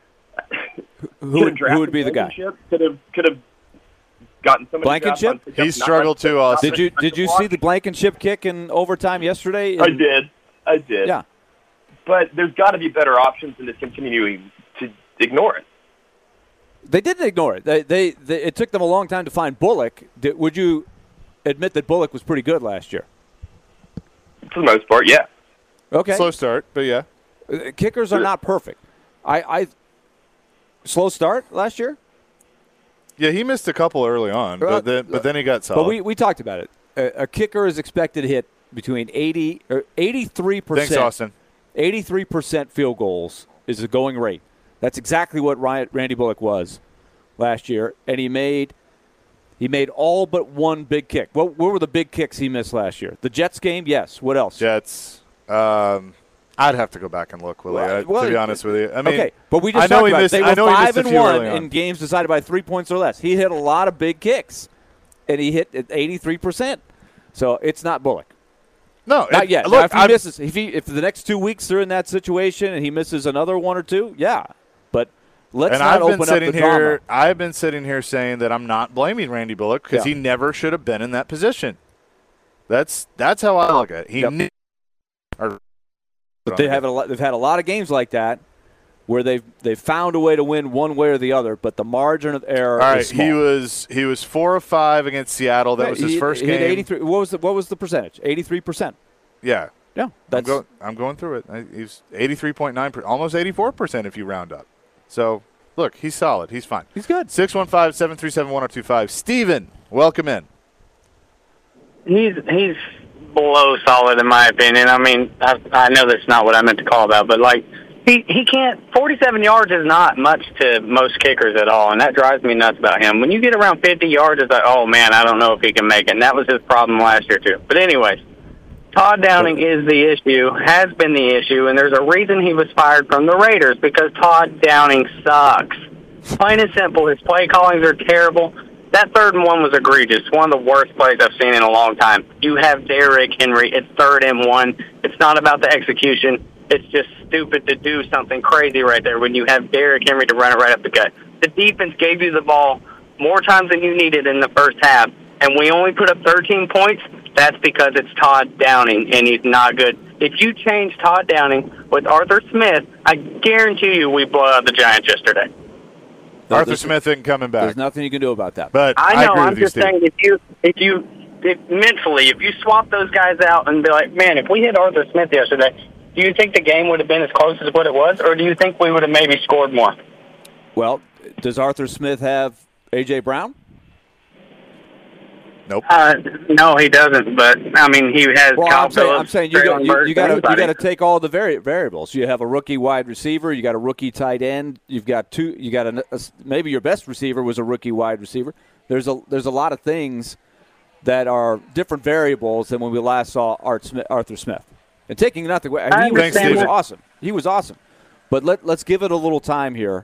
Speaker 5: Who would, who would be the guy?
Speaker 9: Could have could have gotten somebody.
Speaker 5: Blankenship?
Speaker 4: He struggled too, Austin.
Speaker 5: Did you did you see the Blankenship kick in overtime yesterday?
Speaker 9: I did. I did.
Speaker 5: Yeah.
Speaker 9: But there's got to be better options than just continuing to ignore it.
Speaker 5: They didn't ignore it. They, they, they it took them a long time to find Bullock. Did, would you admit that Bullock was pretty good last year?
Speaker 9: For the most part, yeah.
Speaker 5: Okay.
Speaker 4: Slow start, but yeah.
Speaker 5: Uh, Kickers are not perfect. I, I slow start last year.
Speaker 4: Yeah, he missed a couple early on, but then, but then he got solid.
Speaker 5: But we, we talked about it. A, a kicker is expected to hit between eighty or eighty-three percent.
Speaker 4: Thanks, Austin.
Speaker 5: eighty-three percent field goals is the going rate. That's exactly what Ryan, Randy Bullock was last year, and he made he made all but one big kick. What, what were the big kicks he missed last year? The Jets game, yes. What else?
Speaker 4: Jets. Um, I'd have to go back and look, Willie.
Speaker 5: Well,
Speaker 4: I,
Speaker 5: well,
Speaker 4: to be honest with you, I mean,
Speaker 5: okay, but we just
Speaker 4: I know
Speaker 5: talked
Speaker 4: he
Speaker 5: about
Speaker 4: missed,
Speaker 5: it. They
Speaker 4: I know
Speaker 5: were
Speaker 4: he
Speaker 5: five
Speaker 4: missed a
Speaker 5: and
Speaker 4: few
Speaker 5: one
Speaker 4: early on.
Speaker 5: in games decided by three points or less. He hit a lot of big kicks, and he hit at eighty-three percent. So it's not Bullock.
Speaker 4: No,
Speaker 5: not
Speaker 4: it,
Speaker 5: yet.
Speaker 4: Look,
Speaker 5: now, if he
Speaker 4: I'm,
Speaker 5: misses, if he if the next two weeks they're in that situation and he misses another one or two, yeah. But let's
Speaker 4: and
Speaker 5: not
Speaker 4: I've
Speaker 5: open
Speaker 4: been
Speaker 5: up
Speaker 4: sitting
Speaker 5: the
Speaker 4: here.
Speaker 5: drama.
Speaker 4: I've been sitting here saying that I'm not blaming Randy Bullock because
Speaker 5: Yeah.
Speaker 4: he never should have been in that position. That's that's how I look at it. He
Speaker 5: Yep.
Speaker 4: knew, or,
Speaker 5: But they have a lot, they've had a lot of games like that where they've they've found a way to win one way or the other, but the margin of error
Speaker 4: All right,
Speaker 5: is small.
Speaker 4: he was he was four of five against Seattle. That
Speaker 5: Right,
Speaker 4: was his
Speaker 5: he-
Speaker 4: first
Speaker 5: he
Speaker 4: game.
Speaker 5: hit eighty-three. What was the what was the percentage? eighty-three percent.
Speaker 4: Yeah,
Speaker 5: Yeah,
Speaker 4: I'm,
Speaker 5: that's
Speaker 4: go, I'm going through it. I- He's eighty-three point nine, almost eighty-four percent if you round up. So look, he's solid. He's fine.
Speaker 5: he's good.
Speaker 4: six one five, seven three seven, one oh two five. Steven, welcome in.
Speaker 10: He's he's below solid in my opinion. I mean, I, I know that's not what I meant to call about, but like he he can't. forty-seven yards is not much to most kickers at all, and that drives me nuts about him. When you get around fifty yards, it's like, oh man, I don't know if he can make it. And that was his problem last year too. But anyways, Todd Downing is the issue, has been the issue, and there's a reason he was fired from the Raiders, because Todd Downing sucks. Plain and simple, his play callings are terrible. That third and one was egregious, one of the worst plays I've seen in a long time. You have Derrick Henry, it's third and one. It's not about the execution. It's just stupid to do something crazy right there when you have Derrick Henry to run it right up the gut. The defense gave you the ball more times than you needed in the first half, and we only put up thirteen points. That's because it's Todd Downing, and he's not good. If you change Todd Downing with Arthur Smith, I guarantee you we blow out the Giants yesterday.
Speaker 4: Arthur
Speaker 5: there's-
Speaker 4: Smith isn't coming back.
Speaker 5: There's nothing you can do about that.
Speaker 4: But
Speaker 10: I know.
Speaker 4: agree
Speaker 10: I'm
Speaker 4: with you,
Speaker 10: just
Speaker 4: Steve.
Speaker 10: saying, if you, if you, if mentally, if you swap those guys out and be like, man, if we hit Arthur Smith yesterday, do you think the game would have been as close as what it was, or do you think we would have maybe scored more?
Speaker 5: Well, does Arthur Smith have A J. Brown?
Speaker 4: Nope.
Speaker 10: Uh, no, he doesn't. But I mean, he has.
Speaker 5: Well,
Speaker 10: Kyle
Speaker 5: I'm saying,
Speaker 10: Phillips,
Speaker 5: I'm saying you got
Speaker 10: Traylon
Speaker 5: you, you got to you
Speaker 10: Burks,
Speaker 5: got to take all the vari- variables. You have a rookie wide receiver. You got a rookie tight end. You've got two. You got a, a maybe your best receiver was a rookie wide receiver. There's a there's a lot of things that are different variables than when we last saw Art Smith, Arthur Smith. And taking nothing away, he, was, he was awesome. He was awesome. But let let's give it a little time here,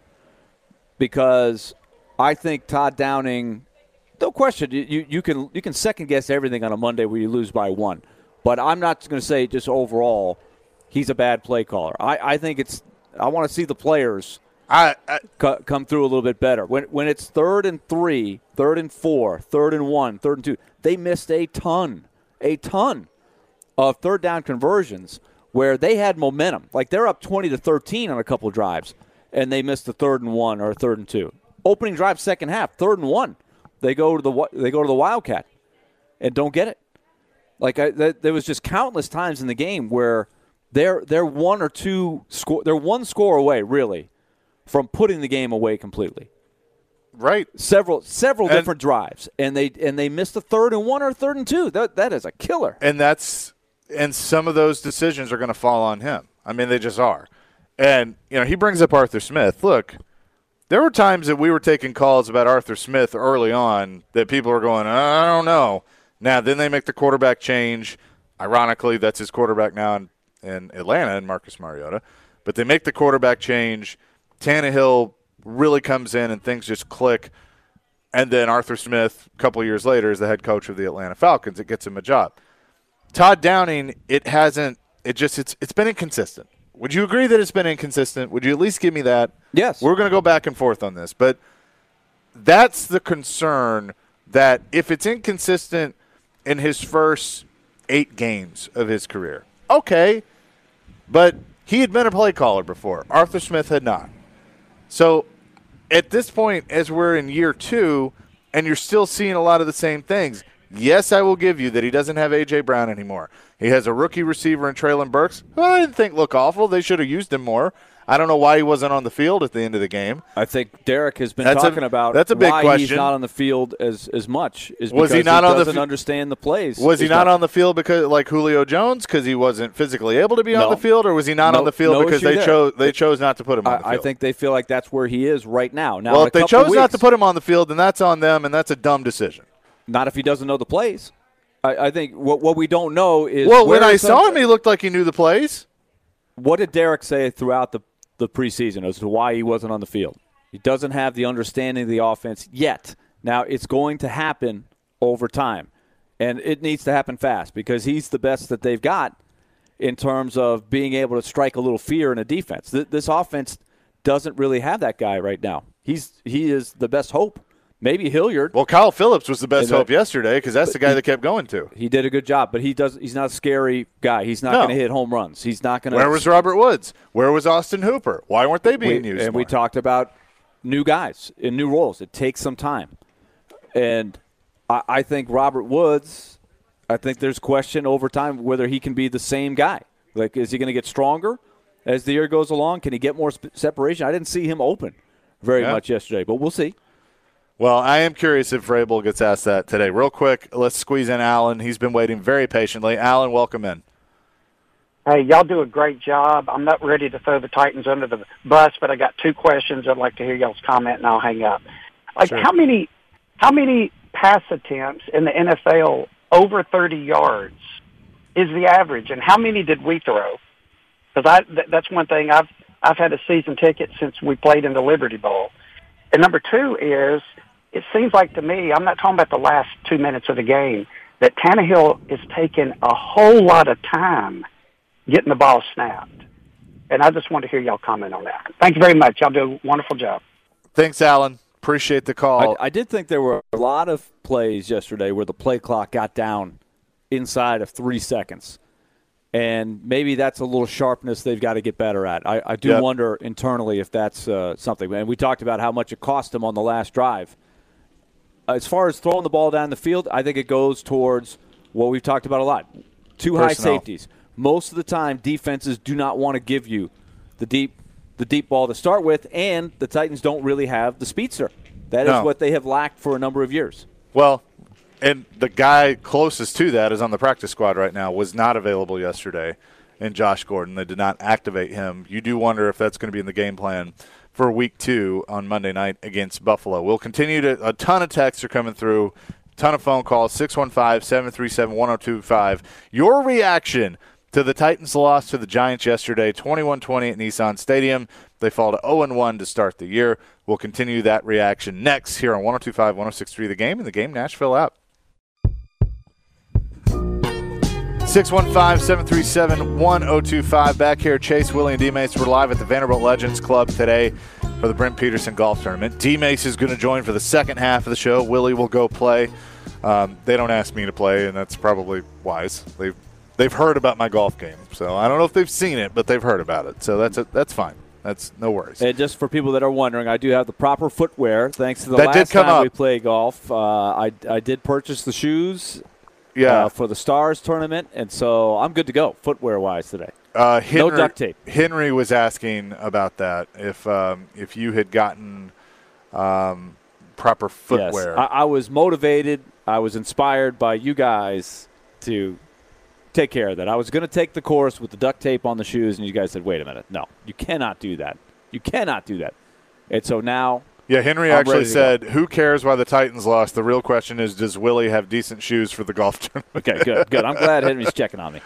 Speaker 5: because I think Todd Downing. No question, you, you can you can second guess everything on a Monday where you lose by one, but I'm not going to say just overall he's a bad play caller. I, I think it's I want to see the players
Speaker 4: I, I,
Speaker 5: co- come through a little bit better. When when it's third and three, third and four, third and one, third and two, they missed a ton, a ton of third down conversions where they had momentum. Like they're up twenty to thirteen on a couple of drives, and they missed the third and one or third and two. Opening drive, second half, third and one. They go to the they go to the Wildcat and don't get it. Like I, th- there was just countless times in the game where they're they're one or two score they're one score away really from putting the game away completely.
Speaker 4: Right.
Speaker 5: Several several
Speaker 4: and,
Speaker 5: different drives, and they and they missed a third and one or third and two. That that is a killer.
Speaker 4: And that's and some of those decisions are going to fall on him. I mean, they just are. And you know, he brings up Arthur Smith. Look. There were times that we were taking calls about Arthur Smith early on that people were going, I don't know. Now, then they make the quarterback change. Ironically, that's his quarterback now in, in Atlanta, and Marcus Mariota. But they make the quarterback change. Tannehill really comes in and things just click. And then Arthur Smith, a couple years later, is the head coach of the Atlanta Falcons. It gets him a job. Todd Downing, it hasn't – it just it's it's been inconsistent. Would you agree that it's been inconsistent? Would you at least give me that?
Speaker 5: Yes.
Speaker 4: We're going to go back and forth on this. But that's the concern, that if it's inconsistent in his first eight games of his career, okay. But he had been a play caller before. Arthur Smith had not. So at this point, as we're in year two, and you're still seeing a lot of the same things, yes, I will give you that he doesn't have A J. Brown anymore. He has a rookie receiver in Traylon Burks, who I didn't think looked awful. They should have used him more. I don't know why he wasn't on the field at the end of the game.
Speaker 5: I think Derek has been
Speaker 4: that's
Speaker 5: talking
Speaker 4: a,
Speaker 5: about
Speaker 4: that's a big
Speaker 5: why
Speaker 4: question.
Speaker 5: he's not on the field as, as much. Is
Speaker 4: was
Speaker 5: because
Speaker 4: he not
Speaker 5: he
Speaker 4: on
Speaker 5: doesn't
Speaker 4: the f-
Speaker 5: understand the plays.
Speaker 4: Was he not on the field because like Julio Jones because he wasn't physically able to be
Speaker 5: no.
Speaker 4: on the field, or was he not
Speaker 5: no,
Speaker 4: on the field
Speaker 5: no
Speaker 4: because they
Speaker 5: there.
Speaker 4: chose they chose not to put him on
Speaker 5: I,
Speaker 4: the field?
Speaker 5: I think they feel like that's where he is right now. Now,
Speaker 4: well,
Speaker 5: in
Speaker 4: if
Speaker 5: a
Speaker 4: they
Speaker 5: couple
Speaker 4: chose
Speaker 5: weeks,
Speaker 4: not to put him on the field, then that's on them, and that's a dumb decision.
Speaker 5: Not if he doesn't know the plays. I, I think what what we don't know is.
Speaker 4: Well, when I
Speaker 5: some,
Speaker 4: saw him, he looked like he knew the plays.
Speaker 5: What did Derek say throughout the, the preseason as to why he wasn't on the field? He doesn't have the understanding of the offense yet. Now, it's going to happen over time, and it needs to happen fast because he's the best that they've got in terms of being able to strike a little fear in a defense. Th- this offense doesn't really have that guy right now. He's He is the best hope. Maybe Hilliard.
Speaker 4: Well, Kyle Phillips was the best
Speaker 5: that,
Speaker 4: hope yesterday because that's the guy
Speaker 5: he,
Speaker 4: they kept going to.
Speaker 5: He did a good job, but he does. He's not a scary guy. He's not
Speaker 4: No.
Speaker 5: going to hit home runs. He's not going to.
Speaker 4: Where was Robert Woods? Where was Austin Hooper? Why weren't they being
Speaker 5: we,
Speaker 4: used
Speaker 5: And
Speaker 4: more?
Speaker 5: we talked about new guys in new roles. It takes some time. And I, I think Robert Woods, I think there's question over time whether he can be the same guy. Like, is he going to get stronger as the year goes along? Can he get more sp- separation? I didn't see him open very
Speaker 4: Yeah.
Speaker 5: much yesterday, but we'll see.
Speaker 4: Well, I am curious if Vrabel gets asked that today. Real quick, let's squeeze in Alan. He's been waiting very patiently. Alan, welcome in.
Speaker 11: Hey, y'all do a great job. I'm not ready to throw the Titans under the bus, but I got two questions. I'd like to hear y'all's comment, and I'll hang up. Like,
Speaker 4: Sure.
Speaker 11: how many how many pass attempts in the N F L over thirty yards is the average, and how many did we throw? Because I th- that's one thing. I've I've had a season ticket since we played in the Liberty Bowl. And number two is, it seems like to me, I'm not talking about the last two minutes of the game, that Tannehill is taking a whole lot of time getting the ball snapped. And I just want to hear y'all comment on that. Thank you very much. Y'all do a wonderful job.
Speaker 4: Thanks, Alan. Appreciate the call.
Speaker 5: I, I did think there were a lot of plays yesterday where the play clock got down inside of three seconds. And maybe that's a little sharpness they've got to get better at. I, I do
Speaker 4: Yep.
Speaker 5: wonder internally if that's uh, something. And we talked about how much it cost them on the last drive. As far as throwing the ball down the field, I think it goes towards what we've talked about a lot. Two high
Speaker 4: Personnel.
Speaker 5: safeties. Most of the time, defenses do not want to give you the deep the deep ball to start with, and the Titans don't really have the speedster. That is
Speaker 4: No.
Speaker 5: what they have lacked for a number of years.
Speaker 4: Well, and the guy closest to that is on the practice squad right now, was not available yesterday, and Josh Gordon. They did not activate him. You do wonder if that's going to be in the game plan for week two on Monday night against Buffalo. We'll continue to – a ton of texts are coming through, ton of phone calls, six one five, seven three seven, one oh two five. Your reaction to the Titans' loss to the Giants yesterday, twenty-one twenty at Nissan Stadium. They fall to oh and one to start the year. We'll continue that reaction next here on one oh two five, one oh six three The Game and the Game Nashville app. six one five, seven three seven, one oh two five. Back here, Chase, Willie, and D-Mace. We're live at the Vanderbilt Legends Club today for the Brent Peterson Golf Tournament. D-Mace is going to join for the second half of the show. Willie will go play. Um, they don't ask me to play, and that's probably wise. They've, they've heard about my golf game. So I don't know if they've seen it, but they've heard about it. So that's a, that's fine. That's no worries.
Speaker 5: And just for people that are wondering, I do have the proper footwear. Thanks to the
Speaker 4: that
Speaker 5: last
Speaker 4: did come
Speaker 5: time
Speaker 4: up.
Speaker 5: we played golf. Uh, I, I did purchase the shoes
Speaker 4: yeah.
Speaker 5: uh, for the Stars tournament, and so I'm good to go footwear-wise today.
Speaker 4: Uh, Henry,
Speaker 5: no duct tape.
Speaker 4: Henry was asking about that, if um, if you had gotten um, proper footwear.
Speaker 5: Yes. I, I was motivated. I was inspired by you guys to take care of that. I was going to take the course with the duct tape on the shoes, and you guys said, wait a minute. No, you cannot do that. You cannot do that. And so now
Speaker 4: Yeah, Henry
Speaker 5: I'm
Speaker 4: actually said,
Speaker 5: go.
Speaker 4: who cares why the Titans lost? The real question is, does Willie have decent shoes for the golf tournament?
Speaker 5: Okay, good, good. I'm glad Henry's checking on me.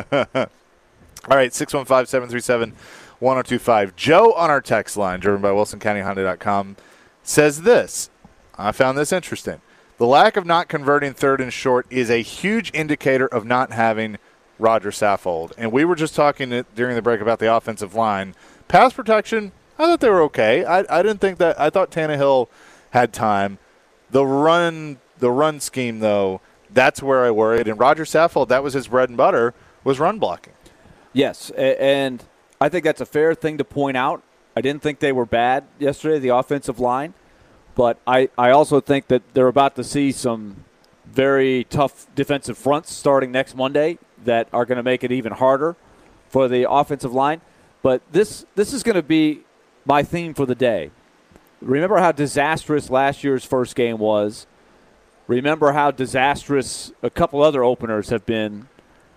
Speaker 4: All right, six one five, seven three seven, one oh two five. Joe on our text line, driven by wilson county honda dot com, says this. I found this interesting. The lack of not converting third and short is a huge indicator of not having Roger Saffold. And we were just talking during the break about the offensive line. Pass protection, I thought they were okay. I, I didn't think that – I thought Tannehill had time. The run the run scheme, though, that's where I worried. And Roger Saffold, that was his bread and butter, was run blocking.
Speaker 5: Yes, and I think that's a fair thing to point out. I didn't think they were bad yesterday, the offensive line. But I, I also think that they're about to see some very tough defensive fronts starting next Monday that are going to make it even harder for the offensive line. But this this is going to be my theme for the day. Remember how disastrous last year's first game was. Remember how disastrous a couple other openers have been.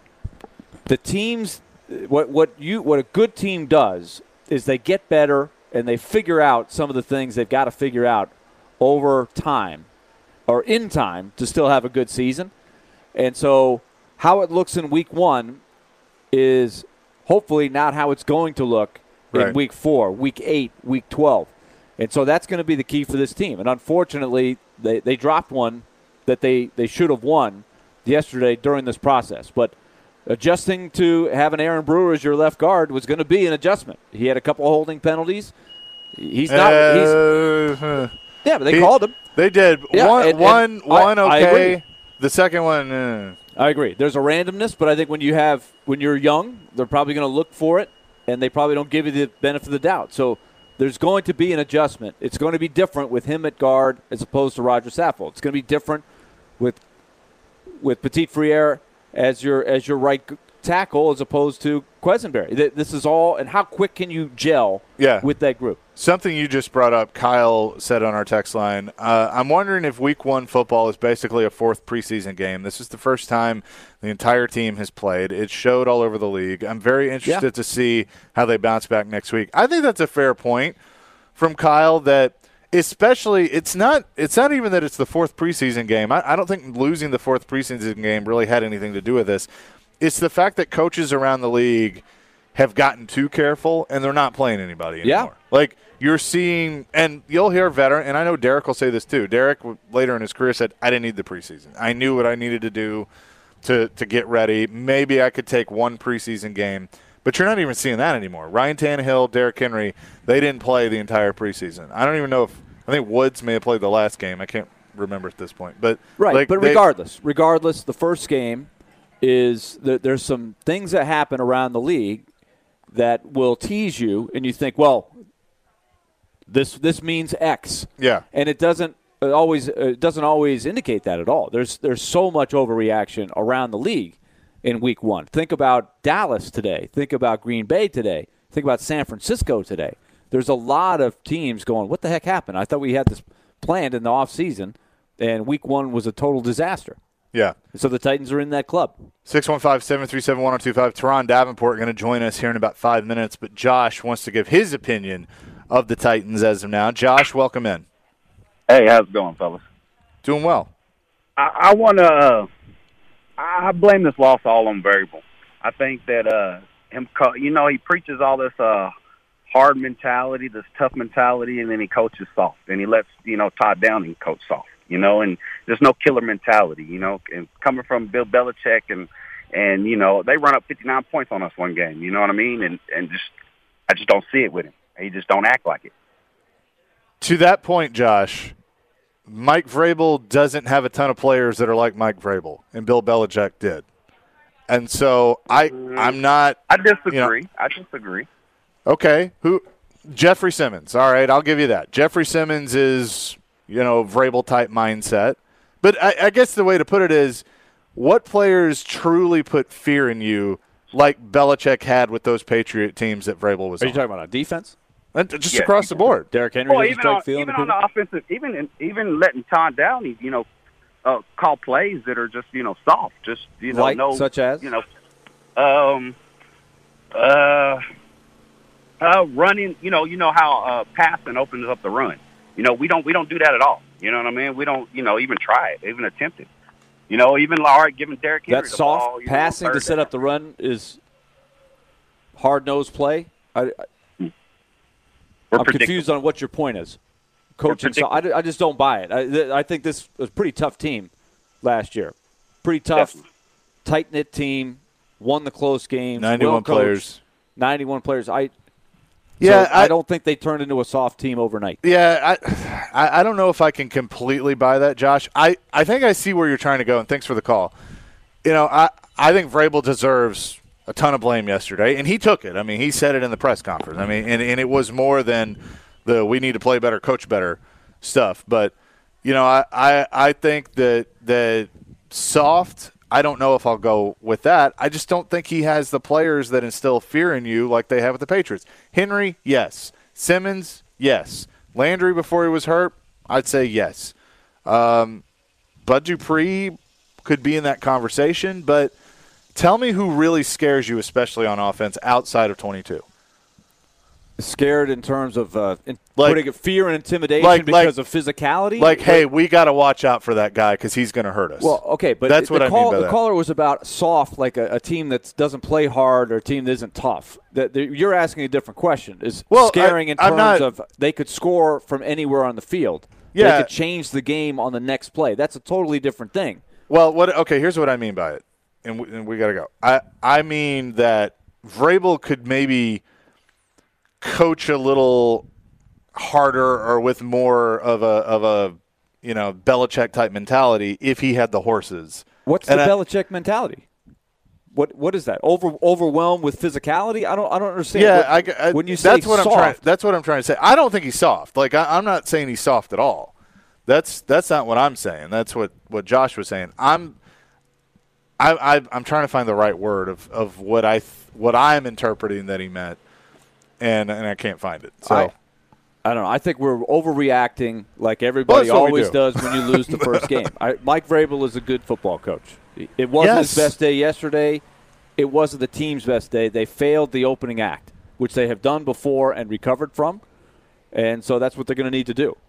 Speaker 5: The teams, what what you what a good team does is they get better and they figure out some of the things they've got to figure out over time or in time to still have a good season. And so how it looks in week one is hopefully not how it's going to look
Speaker 4: right.
Speaker 5: in week four, week eight, week twelve. And so that's going to be the key for this team. And unfortunately, they, they dropped one that they, they should have won yesterday during this process. But adjusting to having Aaron Brewer as your left guard was going to be an adjustment. He had a couple of holding penalties. He's not uh, – he's, yeah, but they
Speaker 4: he,
Speaker 5: called him.
Speaker 4: They did.
Speaker 5: Yeah,
Speaker 4: one,
Speaker 5: and,
Speaker 4: one,
Speaker 5: and
Speaker 4: one
Speaker 5: I,
Speaker 4: okay.
Speaker 5: I
Speaker 4: the second one, uh.
Speaker 5: I agree. There's a randomness, but I think when you have when you're young, they're probably going to look for it, and they probably don't give you the benefit of the doubt. So there's going to be an adjustment. It's going to be different with him at guard as opposed to Roger Saffold. It's going to be different with with Petit Frere as your as your right tackle as opposed to Quesenberry. This is all, and how quick can you gel
Speaker 4: yeah.
Speaker 5: with that group?
Speaker 4: Something you just brought up, Kyle said on our text line, uh, I'm wondering if week one football is basically a fourth preseason game. This is the first time the entire team has played. It showed all over the league. I'm very interested
Speaker 5: yeah.
Speaker 4: to see how they bounce back next week. I think that's a fair point from Kyle that especially it's not it's not even that it's the fourth preseason game. I, I don't think losing the fourth preseason game really had anything to do with this. It's the fact that coaches around the league have gotten too careful and they're not playing anybody anymore.
Speaker 5: Yeah.
Speaker 4: Like you're seeing, and you'll hear veteran, and I know Derek will say this too. Derek later in his career said, I didn't need the preseason. I knew what I needed to do to, to get ready. Maybe I could take one preseason game, but you're not even seeing that anymore. Ryan Tannehill, Derrick Henry, they didn't play the entire preseason. I don't even know if, I think Woods may have played the last game. I can't remember at this point. But
Speaker 5: Right,
Speaker 4: like,
Speaker 5: but
Speaker 4: they,
Speaker 5: regardless, regardless, the first game is that there's some things that happen around the league that will tease you, and you think, well, this this means X.
Speaker 4: Yeah.
Speaker 5: And it doesn't always it doesn't always indicate that at all. There's there's so much overreaction around the league in week one. Think about Dallas today. Think about Green Bay today. Think about San Francisco today. There's a lot of teams going, what the heck happened? I thought we had this planned in the offseason. And week one was a total disaster.
Speaker 4: Yeah.
Speaker 5: So the Titans are in that club.
Speaker 4: six one five, seven three seven, one oh two five. Teron Davenport going to join us here in about five minutes, but Josh wants to give his opinion of the Titans as of now. Josh, welcome in.
Speaker 12: Hey, how's it going, fellas?
Speaker 4: Doing well.
Speaker 12: I, I want to uh, – I blame this loss all on Variable. I think that uh, him, co- you know, he preaches all this uh, hard mentality, this tough mentality, and then he coaches soft. And he lets, you know, Todd Downing coach soft, you know, and there's no killer mentality, you know. And coming from Bill Belichick and, and you know, they run up fifty-nine points on us one game, you know what I mean? And, and just I just don't see it with him. He just don't act like it.
Speaker 4: To that point, Josh, Mike Vrabel doesn't have a ton of players that are like Mike Vrabel, and Bill Belichick did. And so I, I'm not.
Speaker 12: I disagree.
Speaker 4: You know,
Speaker 12: I disagree.
Speaker 4: Okay, who? Jeffrey Simmons. All right, I'll give you that. Jeffrey Simmons is, you know, Vrabel type mindset. But I, I guess the way to put it is, what players truly put fear in you, like Belichick had with those Patriot teams that Vrabel was
Speaker 5: Are
Speaker 4: on?
Speaker 5: you talking about on defense?
Speaker 4: And just
Speaker 12: Yeah.
Speaker 4: across the board.
Speaker 5: Derrick Henry,
Speaker 12: Well,
Speaker 5: doesn't
Speaker 12: even
Speaker 5: strike
Speaker 12: on,
Speaker 5: fear in
Speaker 12: even
Speaker 5: the
Speaker 12: on the offensive, even in, even letting Todd Downing, you know, uh, call plays that are just, you know, soft, just, you know,
Speaker 5: Like,
Speaker 12: no,
Speaker 5: such as?
Speaker 12: you know, um, uh, uh, running, you know, you know how uh, passing opens up the run. You know, we don't we don't do that at all. You know what I mean? We don't, you know, even try it, even attempt it. You know, even all right, giving Derrick Henry
Speaker 5: That
Speaker 12: the
Speaker 5: soft
Speaker 12: ball, you know,
Speaker 5: passing to
Speaker 12: third
Speaker 5: set
Speaker 12: down.
Speaker 5: up the run is hard-nosed play. I, I,
Speaker 12: We're
Speaker 5: I'm
Speaker 12: predictable.
Speaker 5: confused on what your point is. Coaching, so I, I just don't buy it. I, th- I think this was a pretty tough team last year. Pretty tough,
Speaker 12: Definitely.
Speaker 5: tight-knit team, won the close games.
Speaker 4: ninety-one
Speaker 5: well-coached,
Speaker 4: players.
Speaker 5: ninety-one players. I
Speaker 4: Yeah,
Speaker 5: so I,
Speaker 4: I-
Speaker 5: don't think they turned into a soft team overnight.
Speaker 4: Yeah, I, I I don't know if I can completely buy that, Josh. I, I think I see where you're trying to go, and thanks for the call. You know, I, I think Vrabel deserves a ton of blame yesterday, and he took it. I mean, he said it in the press conference. I mean, and, and it was more than the we need to play better, coach better stuff. But, you know, I, I, I think that, that soft, I don't know if I'll go with that. I just don't think he has the players that instill fear in you like they have with the Patriots. Henry, yes. Simmons, yes. Landry before he was hurt, I'd say yes. Um, Bud Dupree could be in that conversation, but tell me who really scares you, especially on offense, outside of twenty-two.
Speaker 5: Scared in terms of uh, in
Speaker 4: Like-
Speaker 5: putting fear and intimidation
Speaker 4: like-
Speaker 5: because
Speaker 4: like-
Speaker 5: of physicality?
Speaker 4: Like, hey, we got to watch out for that guy because he's going to hurt us.
Speaker 5: Well, okay, but
Speaker 4: that's
Speaker 5: the,
Speaker 4: what
Speaker 5: the
Speaker 4: I
Speaker 5: call,
Speaker 4: mean by
Speaker 5: the
Speaker 4: that.
Speaker 5: caller was about soft, like a, a team that doesn't play hard or a team that isn't tough. That that you're asking a different question. Is
Speaker 4: Well,
Speaker 5: scaring
Speaker 4: I-
Speaker 5: in
Speaker 4: I'm
Speaker 5: terms
Speaker 4: not-
Speaker 5: of they could score from anywhere on the field.
Speaker 4: Yeah.
Speaker 5: They could change the game on the next play. That's a totally different thing.
Speaker 4: Well, what? Okay, here's what I mean by it, and we, and we got to go. I I mean that Vrabel could maybe coach a little harder or with more of a of a you know Belichick type mentality if he had the horses.
Speaker 5: What's
Speaker 4: And
Speaker 5: the
Speaker 4: I-
Speaker 5: Belichick mentality? What what is that? Over overwhelmed with physicality? I don't I don't understand.
Speaker 4: Yeah,
Speaker 5: What-
Speaker 4: I, I,
Speaker 5: when you say
Speaker 4: that's what
Speaker 5: soft,
Speaker 4: I'm trying. That's what I'm trying to say. I don't think he's soft. Like I, I'm not saying he's soft at all. That's that's not what I'm saying. That's what, what Josh was saying. I'm I, I I'm trying to find the right word of, of what I th- what I'm interpreting that he meant, and and I can't find it. So.
Speaker 5: I, I don't know. I think we're overreacting like everybody
Speaker 4: Well, that's what we
Speaker 5: always
Speaker 4: do.
Speaker 5: does when you lose the first game. I, Mike Vrabel is a good football coach. It wasn't
Speaker 4: Yes.
Speaker 5: his best day yesterday. It wasn't the team's best day. They failed the opening act, which they have done before and recovered from, and so that's what they're going to need to do.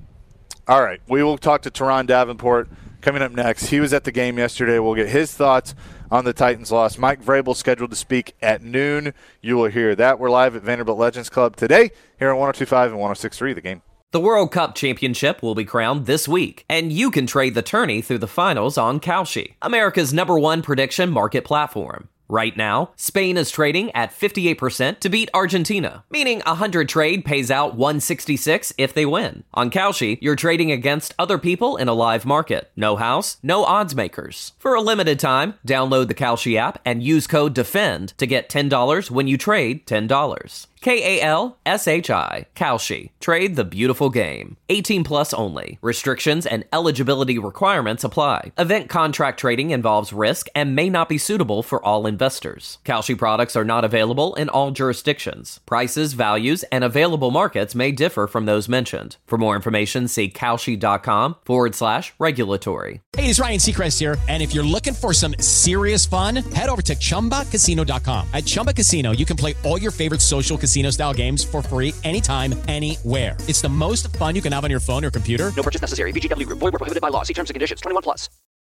Speaker 4: All right. We will talk to Teron Davenport coming up next. He was at the game yesterday. We'll get his thoughts on the Titans' loss. Mike Vrabel scheduled to speak at noon. You will hear that. We're live at Vanderbilt Legends Club today here on one oh two point five and one oh six point three The Game.
Speaker 1: The World Cup Championship will be crowned this week, and you can trade the tourney through the finals on Kalshi, America's number one prediction market platform. Right now, Spain is trading at fifty-eight percent to beat Argentina, meaning a one hundred trade pays out one hundred sixty-six if they win. On Kalshi, you're trading against other people in a live market. No house, no odds makers. For a limited time, download the Kalshi app and use code DEFEND to get ten dollars when you trade ten dollars. K A L S H I. Kalshi. Trade the beautiful game. eighteen plus only. Restrictions and eligibility requirements apply. Event contract trading involves risk and may not be suitable for all investors. Kalshi products are not available in all jurisdictions. Prices, values, and available markets may differ from those mentioned. For more information, see Kalshi.com forward slash regulatory.
Speaker 2: Hey, it's Ryan Seacrest here, and if you're looking for some serious fun, head over to Chumba Casino dot com. At Chumba Casino, you can play all your favorite social casino-style games for free anytime, anywhere. It's the most fun you can have on your phone or computer.
Speaker 3: No purchase necessary. V G W Group. Void where prohibited by law. See terms and conditions. twenty-one plus.